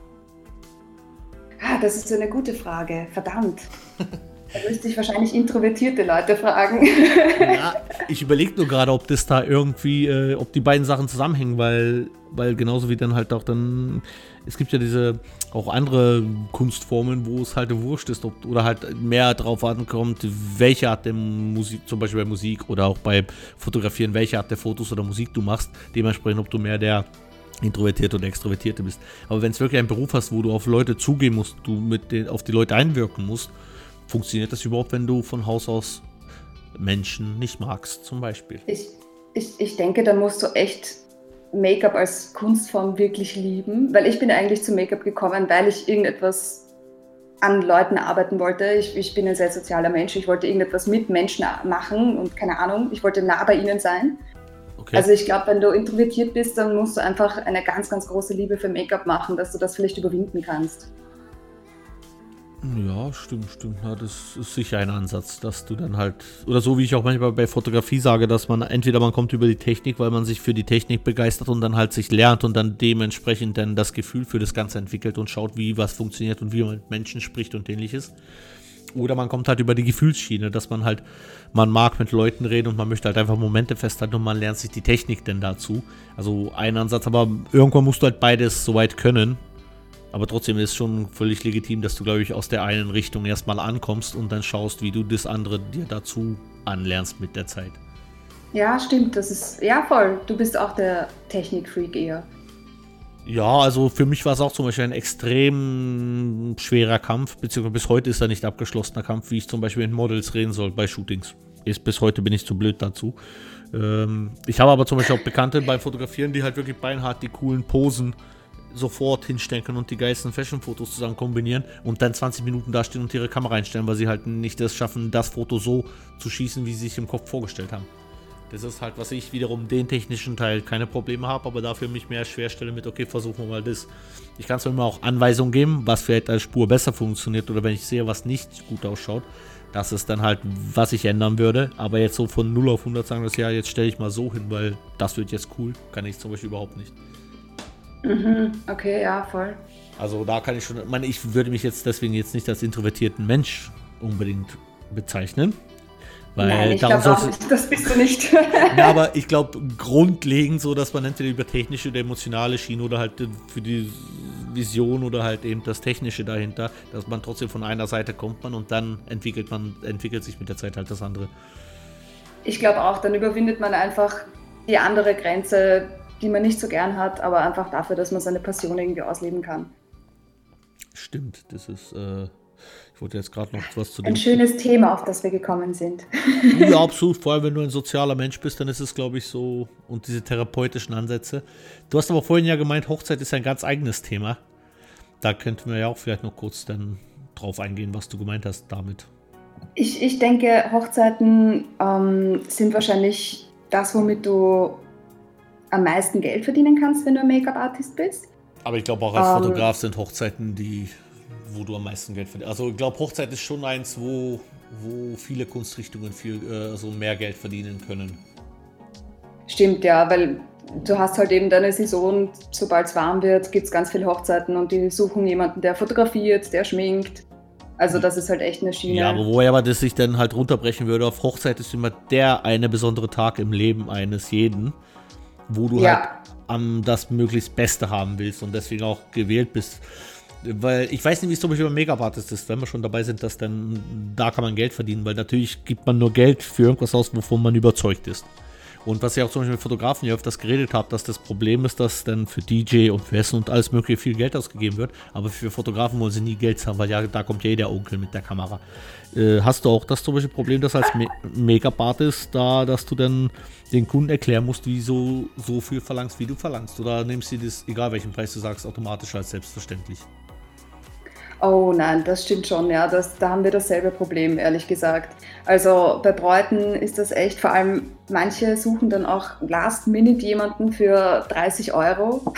Ah, das ist eine gute Frage, verdammt. Da müsste ich wahrscheinlich introvertierte Leute fragen. Ja, ich überlege nur gerade, ob das da irgendwie, äh, ob die beiden Sachen zusammenhängen, weil, weil genauso wie dann halt auch dann, es gibt ja diese, auch andere Kunstformen, wo es halt wurscht ist, ob, oder halt mehr drauf ankommt, welche Art der Musik, zum Beispiel bei Musik oder auch bei Fotografieren, welche Art der Fotos oder Musik du machst, dementsprechend, ob du mehr der Introvertierte oder Extrovertierte bist. Aber wenn es wirklich einen Beruf hast, wo du auf Leute zugehen musst, du mit den, auf die Leute einwirken musst, funktioniert das überhaupt, wenn du von Haus aus Menschen nicht magst, zum Beispiel? Ich, ich, ich denke, da musst du echt Make-up als Kunstform wirklich lieben, weil ich bin eigentlich zu Make-up gekommen, weil ich irgendetwas an Leuten arbeiten wollte. Ich, ich bin ein sehr sozialer Mensch, ich wollte irgendetwas mit Menschen machen und keine Ahnung, ich wollte nah bei ihnen sein. Okay. Also ich glaube, wenn du introvertiert bist, dann musst du einfach eine ganz, ganz große Liebe für Make-up machen, dass du das vielleicht überwinden kannst. Ja, stimmt, stimmt. Ja, das ist sicher ein Ansatz, dass du dann halt, oder so wie ich auch manchmal bei Fotografie sage, dass man entweder man kommt über die Technik, weil man sich für die Technik begeistert und dann halt sich lernt und dann dementsprechend dann das Gefühl für das Ganze entwickelt und schaut, wie was funktioniert und wie man mit Menschen spricht und ähnliches. Oder man kommt halt über die Gefühlsschiene, dass man halt, man mag mit Leuten reden und man möchte halt einfach Momente festhalten und man lernt sich die Technik denn dazu. Also ein Ansatz, aber irgendwann musst du halt beides soweit können. Aber trotzdem ist es schon völlig legitim, dass du, glaube ich, aus der einen Richtung erstmal ankommst und dann schaust, wie du das andere dir dazu anlernst mit der Zeit. Ja, stimmt. Das ist, ja voll. Du bist auch der Technikfreak eher. Ja, also für mich war es auch zum Beispiel ein extrem schwerer Kampf, beziehungsweise bis heute ist er nicht abgeschlossener Kampf, wie ich zum Beispiel mit Models reden soll bei Shootings. Ist, bis heute bin ich zu blöd dazu. Ähm, ich habe aber zum Beispiel auch Bekannte beim Fotografieren, die halt wirklich beinhart die coolen Posen sofort hinstellen können und die geilsten Fashion-Fotos zusammen kombinieren und dann zwanzig Minuten dastehen und ihre Kamera einstellen, weil sie halt nicht das schaffen, das Foto so zu schießen, wie sie sich im Kopf vorgestellt haben. Das ist halt, was ich wiederum den technischen Teil keine Probleme habe, aber dafür mich mehr schwerstelle mit, okay, versuchen wir mal das. Ich kann zwar immer auch Anweisungen geben, was vielleicht als Spur besser funktioniert oder wenn ich sehe, was nicht gut ausschaut, das ist dann halt, was ich ändern würde, aber jetzt so von null auf hundert sagen, dass ja, jetzt stelle ich mal so hin, weil das wird jetzt cool, kann ich zum Beispiel überhaupt nicht. Mhm, okay, ja, voll. Also da kann ich schon, ich meine, ich würde mich jetzt deswegen jetzt nicht als introvertierten Mensch unbedingt bezeichnen. Weil Nein, ich glaube auch nicht, das bist du nicht. Ja, aber ich glaube grundlegend so, dass man entweder über technische oder emotionale Schiene oder halt für die Vision oder halt eben das Technische dahinter, dass man trotzdem von einer Seite kommt man und dann entwickelt man, entwickelt sich mit der Zeit halt das andere. Ich glaube auch, dann überwindet man einfach die andere Grenze, die man nicht so gern hat, aber einfach dafür, dass man seine Passion irgendwie ausleben kann. Stimmt, das ist... Äh Ich wollte jetzt gerade noch was zu dem... Ein schönes Thema, auf das wir gekommen sind. Ja, absolut. Vor allem, wenn du ein sozialer Mensch bist, dann ist es, glaube ich, so... Und diese therapeutischen Ansätze. Du hast aber vorhin ja gemeint, Hochzeit ist ein ganz eigenes Thema. Da könnten wir ja auch vielleicht noch kurz dann drauf eingehen, was du gemeint hast damit. Ich, ich denke, Hochzeiten ähm, sind wahrscheinlich das, womit du am meisten Geld verdienen kannst, wenn du ein Make-up-Artist bist. Aber ich glaube auch als ähm, Fotograf sind Hochzeiten die... wo du am meisten Geld verdienst. Also ich glaube, Hochzeit ist schon eins, wo, wo viele Kunstrichtungen viel, äh, also mehr Geld verdienen können. Stimmt, ja, weil du hast halt eben deine Saison, sobald es warm wird, gibt es ganz viele Hochzeiten und die suchen jemanden, der fotografiert, der schminkt. Also das ist halt echt eine Schiene. Ja, aber wo aber das sich dann halt runterbrechen würde, auf Hochzeit ist immer der eine besondere Tag im Leben eines jeden, wo du ja. halt am das möglichst Beste haben willst und deswegen auch gewählt bist. Weil ich weiß nicht, wie es zum Beispiel beim Make-up-Artist ist, wenn wir schon dabei sind, dass dann da kann man Geld verdienen, weil natürlich gibt man nur Geld für irgendwas aus, wovon man überzeugt ist. Und was ich auch zum Beispiel mit Fotografen ja öfters geredet habe, dass das Problem ist, dass dann für D J und für Essen und alles mögliche viel Geld ausgegeben wird, aber für Fotografen wollen sie nie Geld zahlen, weil ja, da kommt ja eh der Onkel mit der Kamera. Äh, hast du auch das zum Beispiel Problem, dass als Make-up-Artist da, dass du dann den Kunden erklären musst, wie so, so viel verlangst, wie du verlangst? Oder nimmst du das, egal welchen Preis du sagst, automatisch als selbstverständlich? Oh nein, das stimmt schon, ja, das, da haben wir dasselbe Problem, ehrlich gesagt. Also bei Bräuten ist das echt, vor allem manche suchen dann auch last minute jemanden für dreißig Euro,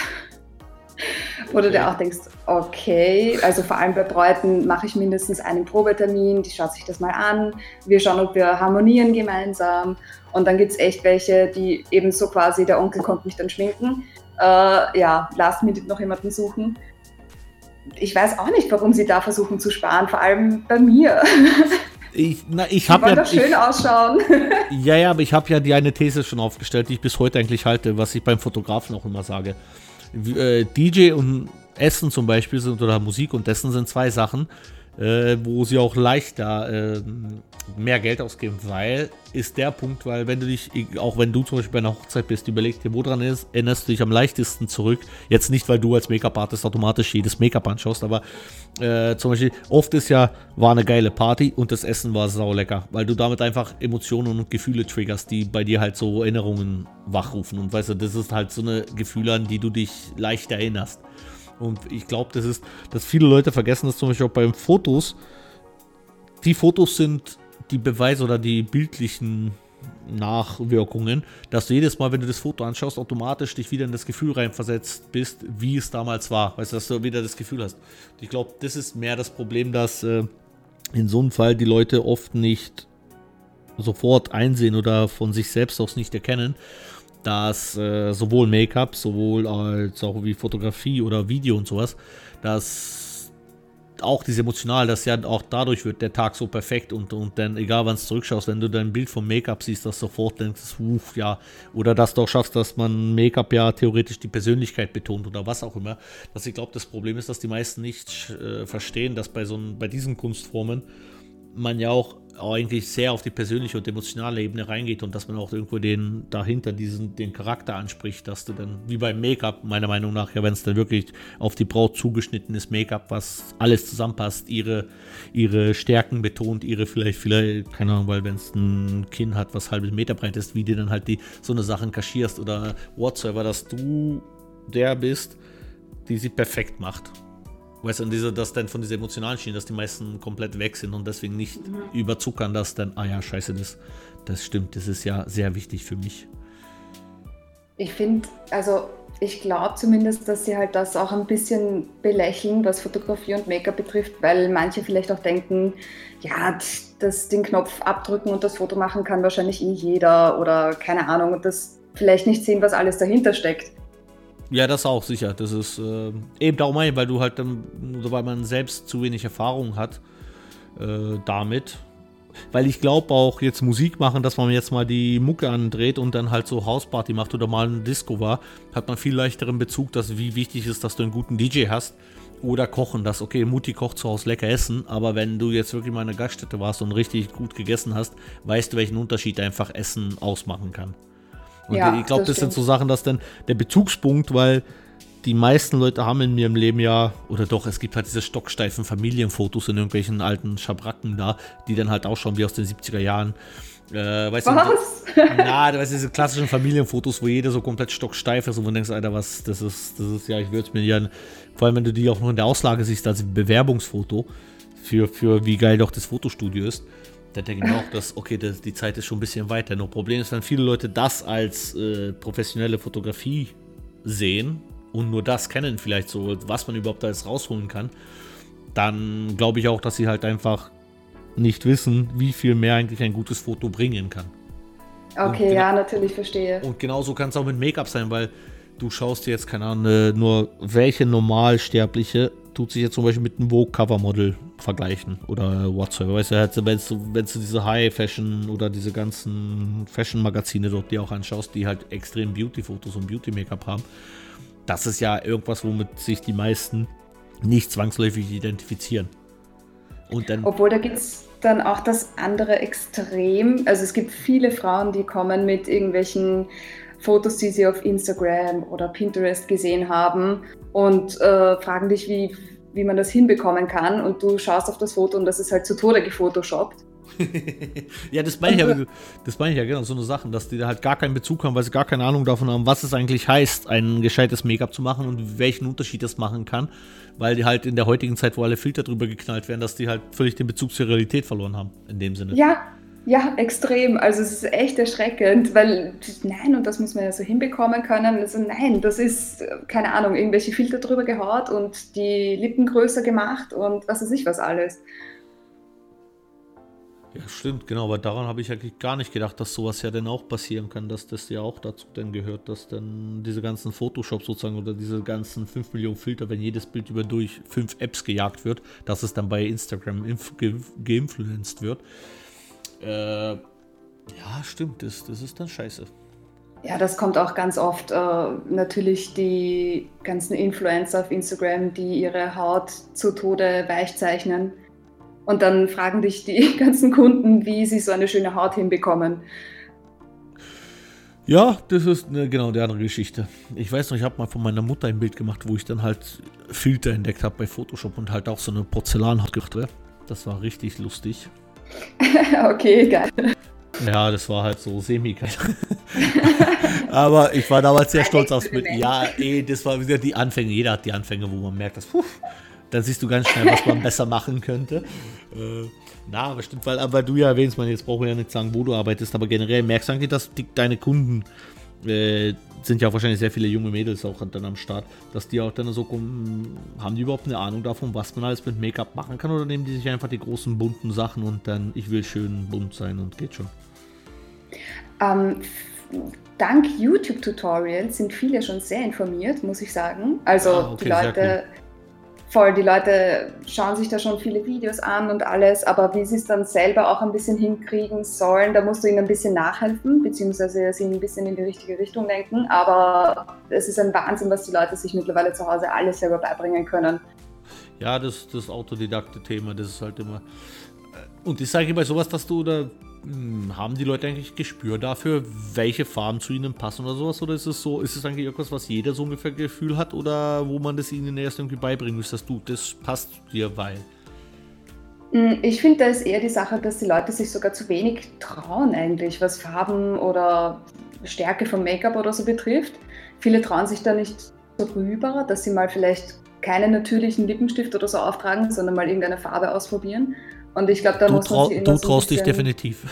wo du dir auch denkst, okay, also vor allem bei Bräuten mache ich mindestens einen Probetermin, die schaut sich das mal an, wir schauen, ob wir harmonieren gemeinsam und dann gibt es echt welche, die eben so quasi, der Onkel kommt mich dann schminken, äh, ja, last minute noch jemanden suchen. Ich weiß auch nicht, warum sie da versuchen zu sparen, vor allem bei mir. Ich, na, ich habe ja doch schön ich, ausschauen. Ja, ja, aber ich habe ja die eine These schon aufgestellt, die ich bis heute eigentlich halte, was ich beim Fotografen auch immer sage. Äh, D J und Essen zum Beispiel sind, oder Musik und Essen sind zwei Sachen, äh, wo sie auch leichter äh, mehr Geld ausgeben, weil ist der Punkt, weil wenn du dich, auch wenn du zum Beispiel bei einer Hochzeit bist, überlegst dir, woran ist, erinnerst du dich am leichtesten zurück, jetzt nicht, weil du als Make-up-Artist automatisch jedes Make-up anschaust, aber äh, zum Beispiel, oft ist ja, war eine geile Party und das Essen war saulecker, weil du damit einfach Emotionen und Gefühle triggerst, die bei dir halt so Erinnerungen wachrufen und weißt du, das ist halt so eine Gefühle, an die du dich leicht erinnerst. Und ich glaube, das ist, dass viele Leute vergessen, dass zum Beispiel auch beim Fotos, die Fotos sind die Beweise oder die bildlichen Nachwirkungen, dass du jedes Mal, wenn du das Foto anschaust, automatisch dich wieder in das Gefühl reinversetzt bist, wie es damals war. Weißt du, dass du wieder das Gefühl hast. Und ich glaube, das ist mehr das Problem, dass äh, in so einem Fall die Leute oft nicht sofort einsehen oder von sich selbst aus nicht erkennen, dass äh, sowohl Make-up, sowohl als auch wie Fotografie oder Video und sowas, dass auch diese emotional, dass ja auch dadurch wird der Tag so perfekt und, und dann, egal wann du zurückschaust, wenn du dein Bild vom Make-up siehst, dass du sofort denkst, uff, ja, oder dass du auch schaffst, dass man Make-up ja theoretisch die Persönlichkeit betont oder was auch immer, dass ich glaube, das Problem ist, dass die meisten nicht äh, verstehen, dass bei so bei diesen Kunstformen man ja auch eigentlich sehr auf die persönliche und emotionale Ebene reingeht und dass man auch irgendwo den dahinter diesen den Charakter anspricht, dass du dann, wie beim Make-up, meiner Meinung nach, ja, wenn es dann wirklich auf die Braut zugeschnitten ist, Make-up, was alles zusammenpasst, ihre, ihre Stärken betont, ihre vielleicht, vielleicht, keine Ahnung, weil wenn es ein Kinn hat, was halbe Meter breit ist, wie du dann halt die so eine Sachen kaschierst oder whatsoever, dass du der bist, die sie perfekt macht. Weißt du, und diese, dass dann von dieser emotionalen Schiene, dass die meisten komplett weg sind und deswegen nicht mhm. überzuckern, dass dann, ah ja, scheiße, das, das stimmt, das ist ja sehr wichtig für mich. Ich finde, also ich glaube zumindest, dass sie halt das auch ein bisschen belächeln, was Fotografie und Make-up betrifft, weil manche vielleicht auch denken, ja, das, den Knopf abdrücken und das Foto machen kann wahrscheinlich eh jeder oder keine Ahnung und das vielleicht nicht sehen, was alles dahinter steckt. Ja, das auch, sicher. Das ist äh, eben darum, weil du halt dann, weil man selbst zu wenig Erfahrung hat äh, damit. Weil ich glaube auch jetzt Musik machen, dass man jetzt mal die Mucke andreht und dann halt so Hausparty macht oder mal ein Disco war, hat man viel leichteren Bezug, dass wie wichtig ist, dass du einen guten D J hast. Oder kochen, dass, okay, Mutti kocht zu Hause lecker essen, aber wenn du jetzt wirklich mal in einer Gaststätte warst und richtig gut gegessen hast, weißt du, welchen Unterschied einfach Essen ausmachen kann. Und ja, ich glaube, das, das sind so Sachen, dass dann der Bezugspunkt, weil die meisten Leute haben in ihrem Leben ja, oder doch, es gibt halt diese stocksteifen Familienfotos in irgendwelchen alten Schabracken da, die dann halt ausschauen wie aus den siebziger Jahren. Äh, weißt was? Du, ja, du weißt, diese klassischen Familienfotos, wo jeder so komplett stocksteif ist und du denkst, Alter, was, das ist, das ist ja, ich würde es mir ja, vor allem wenn du die auch noch in der Auslage siehst, als Bewerbungsfoto für, für wie geil doch das Fotostudio ist. Da denke ich mir auch, dass, okay, das, die Zeit ist schon ein bisschen weiter. Nur Problem ist, wenn viele Leute das als äh, professionelle Fotografie sehen und nur das kennen vielleicht so, was man überhaupt alles rausholen kann, dann glaube ich auch, dass sie halt einfach nicht wissen, wie viel mehr eigentlich ein gutes Foto bringen kann. Okay, genau, ja, natürlich, verstehe. Und genauso kann es auch mit Make-up sein, weil du schaust dir jetzt, keine Ahnung, nur welche Normalsterbliche tut sich jetzt zum Beispiel mit einem Vogue-Covermodel vergleichen oder whatsoever. Weißt du, wenn du, wenn du diese High-Fashion oder diese ganzen Fashion-Magazine dort dir auch anschaust, die halt extrem Beauty-Fotos und Beauty-Make-up haben, das ist ja irgendwas, womit sich die meisten nicht zwangsläufig identifizieren. Und dann, obwohl, da gibt es dann auch das andere Extrem. Also es gibt viele Frauen, die kommen mit irgendwelchen Fotos, die sie auf Instagram oder Pinterest gesehen haben und äh, fragen dich, wie, wie man das hinbekommen kann. Und du schaust auf das Foto und das ist halt zu Tode gefotoshoppt. Ja, das meine ich ja, das meine ich ja, genau, so eine Sachen, dass die da halt gar keinen Bezug haben, weil sie gar keine Ahnung davon haben, was es eigentlich heißt, ein gescheites Make-up zu machen und welchen Unterschied das machen kann, weil die halt in der heutigen Zeit, wo alle Filter drüber geknallt werden, dass die halt völlig den Bezug zur Realität verloren haben, in dem Sinne. Ja, ja, extrem, also es ist echt erschreckend, weil, nein, und das muss man ja so hinbekommen können, also nein, das ist, keine Ahnung, irgendwelche Filter drüber gehaut und die Lippen größer gemacht und was weiß ich was alles. Ja, stimmt, genau, aber daran habe ich eigentlich gar nicht gedacht, dass sowas ja dann auch passieren kann, dass das ja auch dazu dann gehört, dass dann diese ganzen Photoshop sozusagen oder diese ganzen fünf Millionen Filter, wenn jedes Bild über durch fünf Apps gejagt wird, dass es dann bei Instagram inf- ge- geinfluenced wird. Äh, ja, stimmt, das, das ist dann scheiße. Ja, das kommt auch ganz oft. Äh, natürlich die ganzen Influencer auf Instagram, die ihre Haut zu Tode weich zeichnen. Und dann fragen dich die ganzen Kunden, wie sie so eine schöne Haut hinbekommen. Ja, das ist ne, genau die andere Geschichte. Ich weiß noch, ich habe mal von meiner Mutter ein Bild gemacht, wo ich dann halt Filter entdeckt habe bei Photoshop und halt auch so eine Porzellanhaut gemacht habe. Das war richtig lustig. Okay, geil. Ja, das war halt so semi-geil. Aber ich war damals sehr stolz aufs Bild. Ja, eh, das war wieder die Anfänge. Jeder hat die Anfänge, wo man merkt, dass puh, dann siehst du ganz schnell, was man besser machen könnte. Äh, na, aber stimmt, weil aber du ja erwähnst, man jetzt brauchen wir ja nicht sagen, wo du arbeitest, aber generell merkst du eigentlich, dass die, deine Kunden äh, sind ja auch wahrscheinlich sehr viele junge Mädels auch dann am Start, dass die auch dann so kommen, haben die überhaupt eine Ahnung davon, was man alles mit Make-up machen kann, oder nehmen die sich einfach die großen bunten Sachen und dann, ich will schön bunt sein und geht schon? Ähm, dank YouTube-Tutorials sind viele schon sehr informiert, muss ich sagen. Also ah, okay, die Leute, voll, die Leute schauen sich da schon viele Videos an und alles, aber wie sie es dann selber auch ein bisschen hinkriegen sollen, da musst du ihnen ein bisschen nachhelfen, beziehungsweise sie ein bisschen in die richtige Richtung lenken, aber es ist ein Wahnsinn, was die Leute sich mittlerweile zu Hause alles selber beibringen können. Ja, das, das Autodidakte-Thema, das ist halt immer... Und ich sage bei sowas, dass du da... Haben die Leute eigentlich Gespür dafür, welche Farben zu ihnen passen oder sowas? Oder ist es so, ist es eigentlich irgendwas, was jeder so ungefähr Gefühl hat, oder wo man das ihnen erst irgendwie beibringen muss, dass du, das passt dir, weil? Ich finde, da ist eher die Sache, dass die Leute sich sogar zu wenig trauen eigentlich, was Farben oder Stärke vom Make-up oder so betrifft. Viele trauen sich da nicht rüber, dass sie mal vielleicht keinen natürlichen Lippenstift oder so auftragen, sondern mal irgendeine Farbe ausprobieren. Und ich glaube, da du muss man trau- sie immer Du so traust ein dich bisschen... definitiv.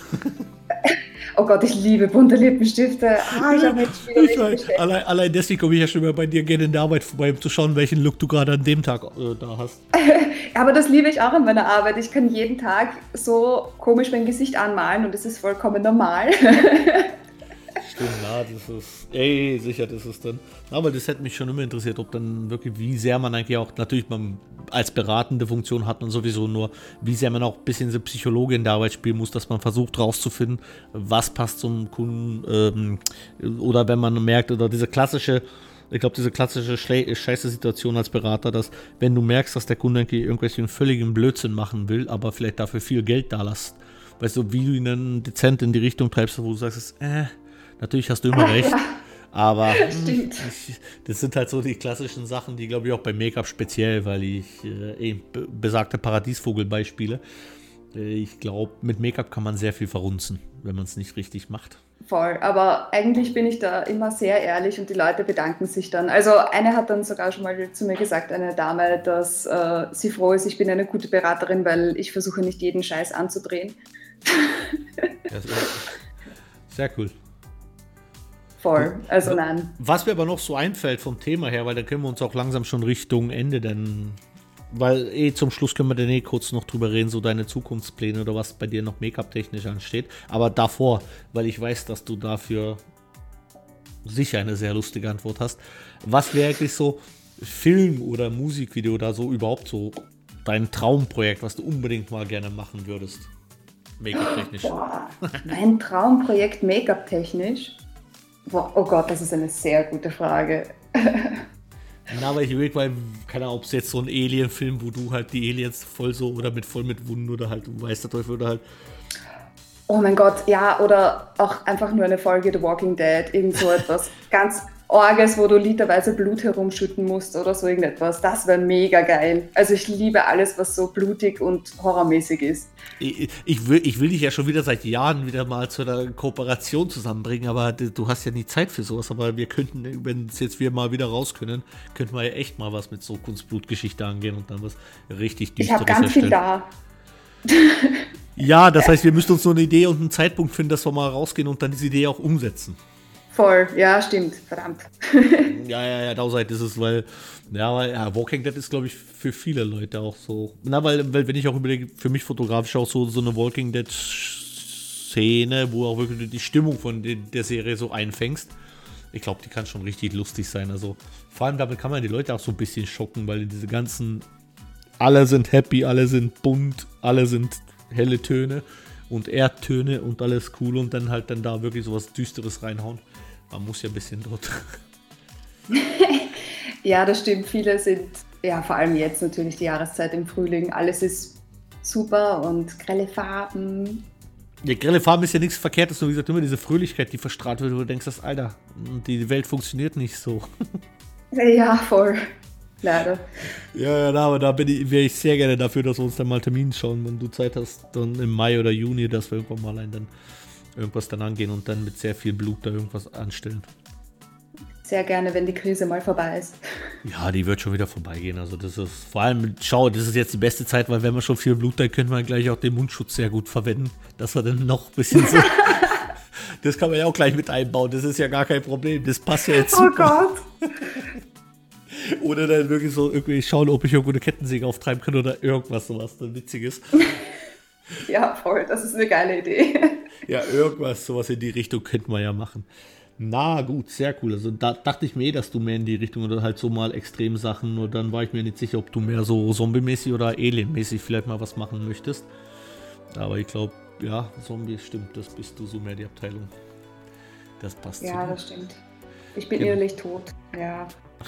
Oh Gott, ich liebe bunte Lippenstifte. Ah, ich habe jetzt wieder Ich welche weiß, bestellt. allein, allein deswegen komme ich ja schon mal bei dir gerne in der Arbeit vorbei, um zu schauen, welchen Look du gerade an dem Tag äh, da hast. Aber das liebe ich auch in meiner Arbeit. Ich kann jeden Tag so komisch mein Gesicht anmalen und es ist vollkommen normal. Stimmt, na, das ist, ey, sicher, das ist dann, aber das hätte mich schon immer interessiert, ob dann wirklich, wie sehr man eigentlich auch, natürlich man als beratende Funktion hat man sowieso nur, wie sehr man auch ein bisschen diese Psychologe in der Arbeit spielen muss, dass man versucht rauszufinden, was passt zum Kunden, ähm, oder wenn man merkt, oder diese klassische, ich glaube, diese klassische Schle- scheiße Situation als Berater, dass wenn du merkst, dass der Kunde irgendwie irgendwelchen völligen Blödsinn machen will, aber vielleicht dafür viel Geld da lässt, weißt du, wie du ihn dann dezent in die Richtung treibst, wo du sagst, äh, natürlich hast du immer recht, aber Stimmt. ich, das sind halt so die klassischen Sachen, die glaube ich auch beim Make-up speziell, weil ich äh, eben be- besagte Paradiesvogel-Beispiele, äh, ich glaube, mit Make-up kann man sehr viel verrunzen, wenn man es nicht richtig macht. Voll, aber eigentlich bin ich da immer sehr ehrlich und die Leute bedanken sich dann. Also eine hat dann sogar schon mal zu mir gesagt, eine Dame, dass äh, sie froh ist, ich bin eine gute Beraterin, weil ich versuche nicht jeden Scheiß anzudrehen. Das ist sehr cool. Voll, also nein. Was mir aber noch so einfällt vom Thema her, weil da können wir uns auch langsam schon Richtung Ende dann, weil eh zum Schluss können wir dann eh kurz noch drüber reden, so deine Zukunftspläne oder was bei dir noch Make-up-technisch ansteht. Aber davor, weil ich weiß, dass du dafür sicher eine sehr lustige Antwort hast. Was wäre eigentlich so Film- oder Musikvideo oder so überhaupt so dein Traumprojekt, was du unbedingt mal gerne machen würdest? Make-up-technisch. Boah, mein Traumprojekt Make-up-technisch? Boah, oh Gott, das ist eine sehr gute Frage. Na, aber ich überlege, weil, keine Ahnung, ob es jetzt so ein Alien-Film, wo du halt die Aliens voll so oder mit voll mit Wunden oder halt, du weißt der Teufel oder halt. Oh mein Gott, ja, oder auch einfach nur eine Folge The Walking Dead, irgend so etwas ganz Orges, wo du literweise Blut herumschütten musst oder so irgendetwas. Das wäre mega geil. Also ich liebe alles, was so blutig und horrormäßig ist. Ich, ich, will, ich will dich ja schon wieder seit Jahren wieder mal zu einer Kooperation zusammenbringen, aber du hast ja nie Zeit für sowas. Aber wir könnten, wenn es jetzt wir mal wieder raus können, könnten wir ja echt mal was mit so Kunstblutgeschichte angehen und dann was richtig Düsteres Ich habe ganz erstellen. viel da. Ja, das heißt, wir müssen uns so eine Idee und einen Zeitpunkt finden, dass wir mal rausgehen und dann diese Idee auch umsetzen. Voll, ja, stimmt, verdammt. Ja, ja, ja, Downside ist es, weil, ja, weil ja, Walking Dead ist, glaube ich, für viele Leute auch so. Na, weil, weil wenn ich auch überlege, für mich fotografisch auch so, so eine Walking Dead-Szene, wo auch wirklich die Stimmung von de, der Serie so einfängst, ich glaube, die kann schon richtig lustig sein. Also, vor allem damit kann man die Leute auch so ein bisschen schocken, weil diese ganzen, alle sind happy, alle sind bunt, alle sind helle Töne und Erdtöne und alles cool und dann halt dann da wirklich sowas Düsteres reinhauen. Man muss ja ein bisschen dort. Ja, das stimmt. Viele sind, ja, vor allem jetzt natürlich die Jahreszeit im Frühling. Alles ist super und grelle Farben. Ja, grelle Farben ist ja nichts Verkehrtes, nur wie gesagt, immer diese Fröhlichkeit, die verstrahlt wird, wo du denkst, das, Alter, die Welt funktioniert nicht so. Ja, voll. Leider. Ja, ja, aber da bin ich, wäre ich sehr gerne dafür, dass wir uns dann mal Termin schauen, wenn du Zeit hast, dann im Mai oder Juni, dass wir irgendwann mal ein, dann irgendwas dann angehen und dann mit sehr viel Blut da irgendwas anstellen. Sehr gerne, wenn die Krise mal vorbei ist. Ja, die wird schon wieder vorbeigehen. Also das ist vor allem, schau, das ist jetzt die beste Zeit, weil wenn man schon viel Blut hat, können wir gleich auch den Mundschutz sehr gut verwenden, dass er dann noch ein bisschen so... Das kann man ja auch gleich mit einbauen, das ist ja gar kein Problem, das passt ja jetzt Oh super. Gott! Oder dann wirklich so irgendwie schauen, ob ich irgendwo eine Kettensäge auftreiben kann oder irgendwas sowas dann Witziges. Ja, voll, das ist eine geile Idee. Ja, irgendwas, sowas in die Richtung könnte man ja machen. Na gut, sehr cool. Also da dachte ich mir eh, dass du mehr in die Richtung oder halt so mal Extremsachen und dann war ich mir nicht sicher, ob du mehr so Zombie-mäßig oder Alien-mäßig vielleicht mal was machen möchtest. Aber ich glaube, ja, Zombie stimmt, das bist du so mehr die Abteilung. Das passt Ja, so. das stimmt. Ich bin Genau. innerlich tot. Ja.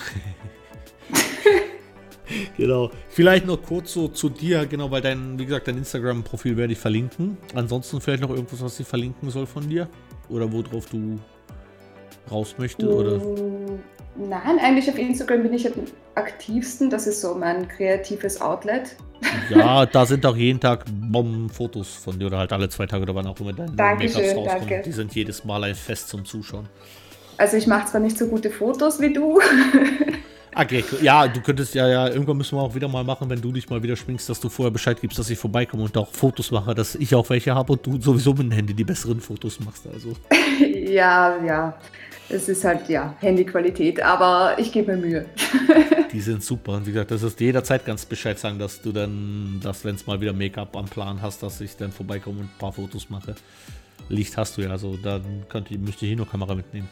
Genau. Vielleicht noch kurz so zu dir, genau, weil dein, wie gesagt, dein Instagram-Profil werde ich verlinken. Ansonsten vielleicht noch irgendwas, was ich verlinken soll von dir? Oder worauf du raus möchtest? Oder? Nein, eigentlich auf Instagram bin ich am aktivsten. Das ist so mein kreatives Outlet. Ja, da sind auch jeden Tag Bombenfotos von dir oder halt alle zwei Tage oder wann auch immer deine Dankeschön, Make-ups rauskommen. danke. Die sind jedes Mal ein Fest zum Zuschauen. Also ich mache zwar nicht so gute Fotos wie du, Okay, ja, du könntest ja, ja, irgendwann müssen wir auch wieder mal machen, wenn du dich mal wieder schminkst, dass du vorher Bescheid gibst, dass ich vorbeikomme und auch Fotos mache, dass ich auch welche habe und du sowieso mit dem Handy die besseren Fotos machst. Also. Ja, ja. Es ist halt, ja, Handyqualität, aber ich gebe mir Mühe. Die sind super. Und wie gesagt, das ist jederzeit ganz Bescheid sagen, dass du dann, dass wenn es mal wieder Make-up am Plan hast, dass ich dann vorbeikomme und ein paar Fotos mache. Licht hast du ja, also dann könnte, müsste ich hier nur Kamera mitnehmen.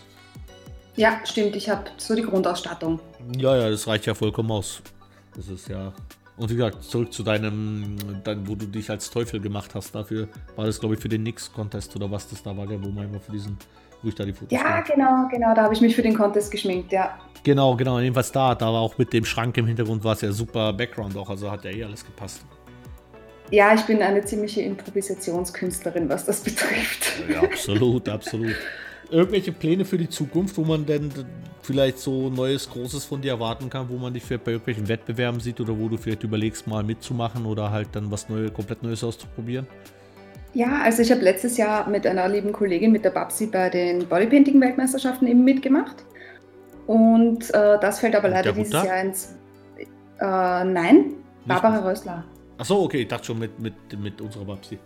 Ja, stimmt, ich habe so die Grundausstattung. Ja, ja, das reicht ja vollkommen aus. Das ist ja. Und wie gesagt, zurück zu deinem, dann, wo du dich als Teufel gemacht hast, dafür war das, glaube ich, für den Nix-Contest oder was das da war, wo man immer für diesen, wo ich da die Fotos Ja, gemacht. genau, genau, da habe ich mich für den Contest geschminkt, ja. Genau, genau, jedenfalls da, da war auch mit dem Schrank im Hintergrund, war es ja super Background auch, also hat ja eh alles gepasst. Ja, ich bin eine ziemliche Improvisationskünstlerin, was das betrifft. Ja, absolut, absolut. Irgendwelche Pläne für die Zukunft, wo man denn vielleicht so Neues, Großes von dir erwarten kann, wo man dich vielleicht bei irgendwelchen Wettbewerben sieht oder wo du vielleicht überlegst, mal mitzumachen oder halt dann was Neues, komplett Neues auszuprobieren? Ja, also ich habe letztes Jahr mit einer lieben Kollegin, mit der Babsi, bei den Bodypainting-Weltmeisterschaften eben mitgemacht. Und äh, das fällt aber leider dieses Jahr ins... Äh, nein, Barbara Rösler. Achso, okay, ich dachte schon mit, mit, mit unserer Babsi.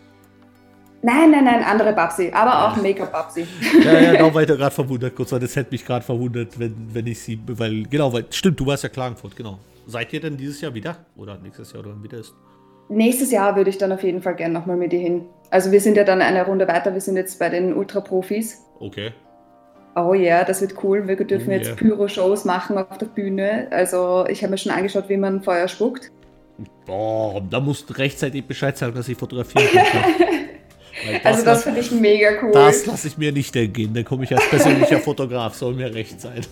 Nein, nein, nein, andere Babsi, aber auch Make-up-Babsi. Ja, ja, genau, weil ich da gerade verwundert, kurz, weil das hätte mich gerade verwundert, wenn, wenn ich sie, weil, genau, weil, stimmt, du warst ja Klagenfurt, genau. Seid ihr denn dieses Jahr wieder? Oder nächstes Jahr oder wann wieder ist? Nächstes Jahr würde ich dann auf jeden Fall gerne nochmal mit dir hin. Also wir sind ja dann eine Runde weiter, wir sind jetzt bei den Ultra-Profis. Okay. Oh ja, yeah, das wird cool, wir dürfen Oh, jetzt yeah. Pyro-Shows machen auf der Bühne. Also ich habe mir schon angeschaut, wie man Feuer spuckt. Boah, da musst du rechtzeitig Bescheid sagen, dass ich fotografieren kann. Das also das finde ich mega cool. Das lasse ich mir nicht entgehen, dann komme ich als persönlicher Fotograf, soll mir recht sein.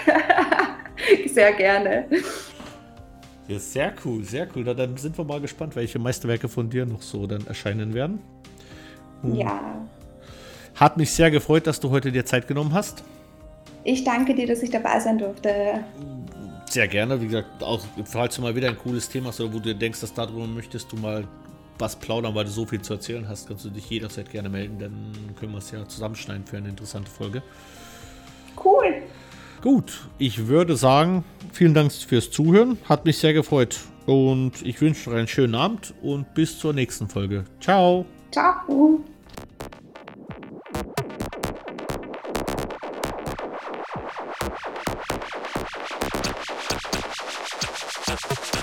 Sehr gerne. Ja, sehr cool, sehr cool. Na, dann sind wir mal gespannt, welche Meisterwerke von dir noch so dann erscheinen werden. Hm. Ja. Hat mich sehr gefreut, dass du heute dir Zeit genommen hast. Ich danke dir, dass ich dabei sein durfte. Sehr gerne, wie gesagt, auch falls du mal wieder ein cooles Thema hast oder wo du denkst, dass darüber möchtest du mal was plaudern, weil du so viel zu erzählen hast, kannst du dich jederzeit gerne melden, dann können wir es ja zusammenschneiden für eine interessante Folge. Cool. Gut, ich würde sagen, vielen Dank fürs Zuhören, hat mich sehr gefreut und ich wünsche dir einen schönen Abend und bis zur nächsten Folge. Ciao. Ciao. We'll be right back.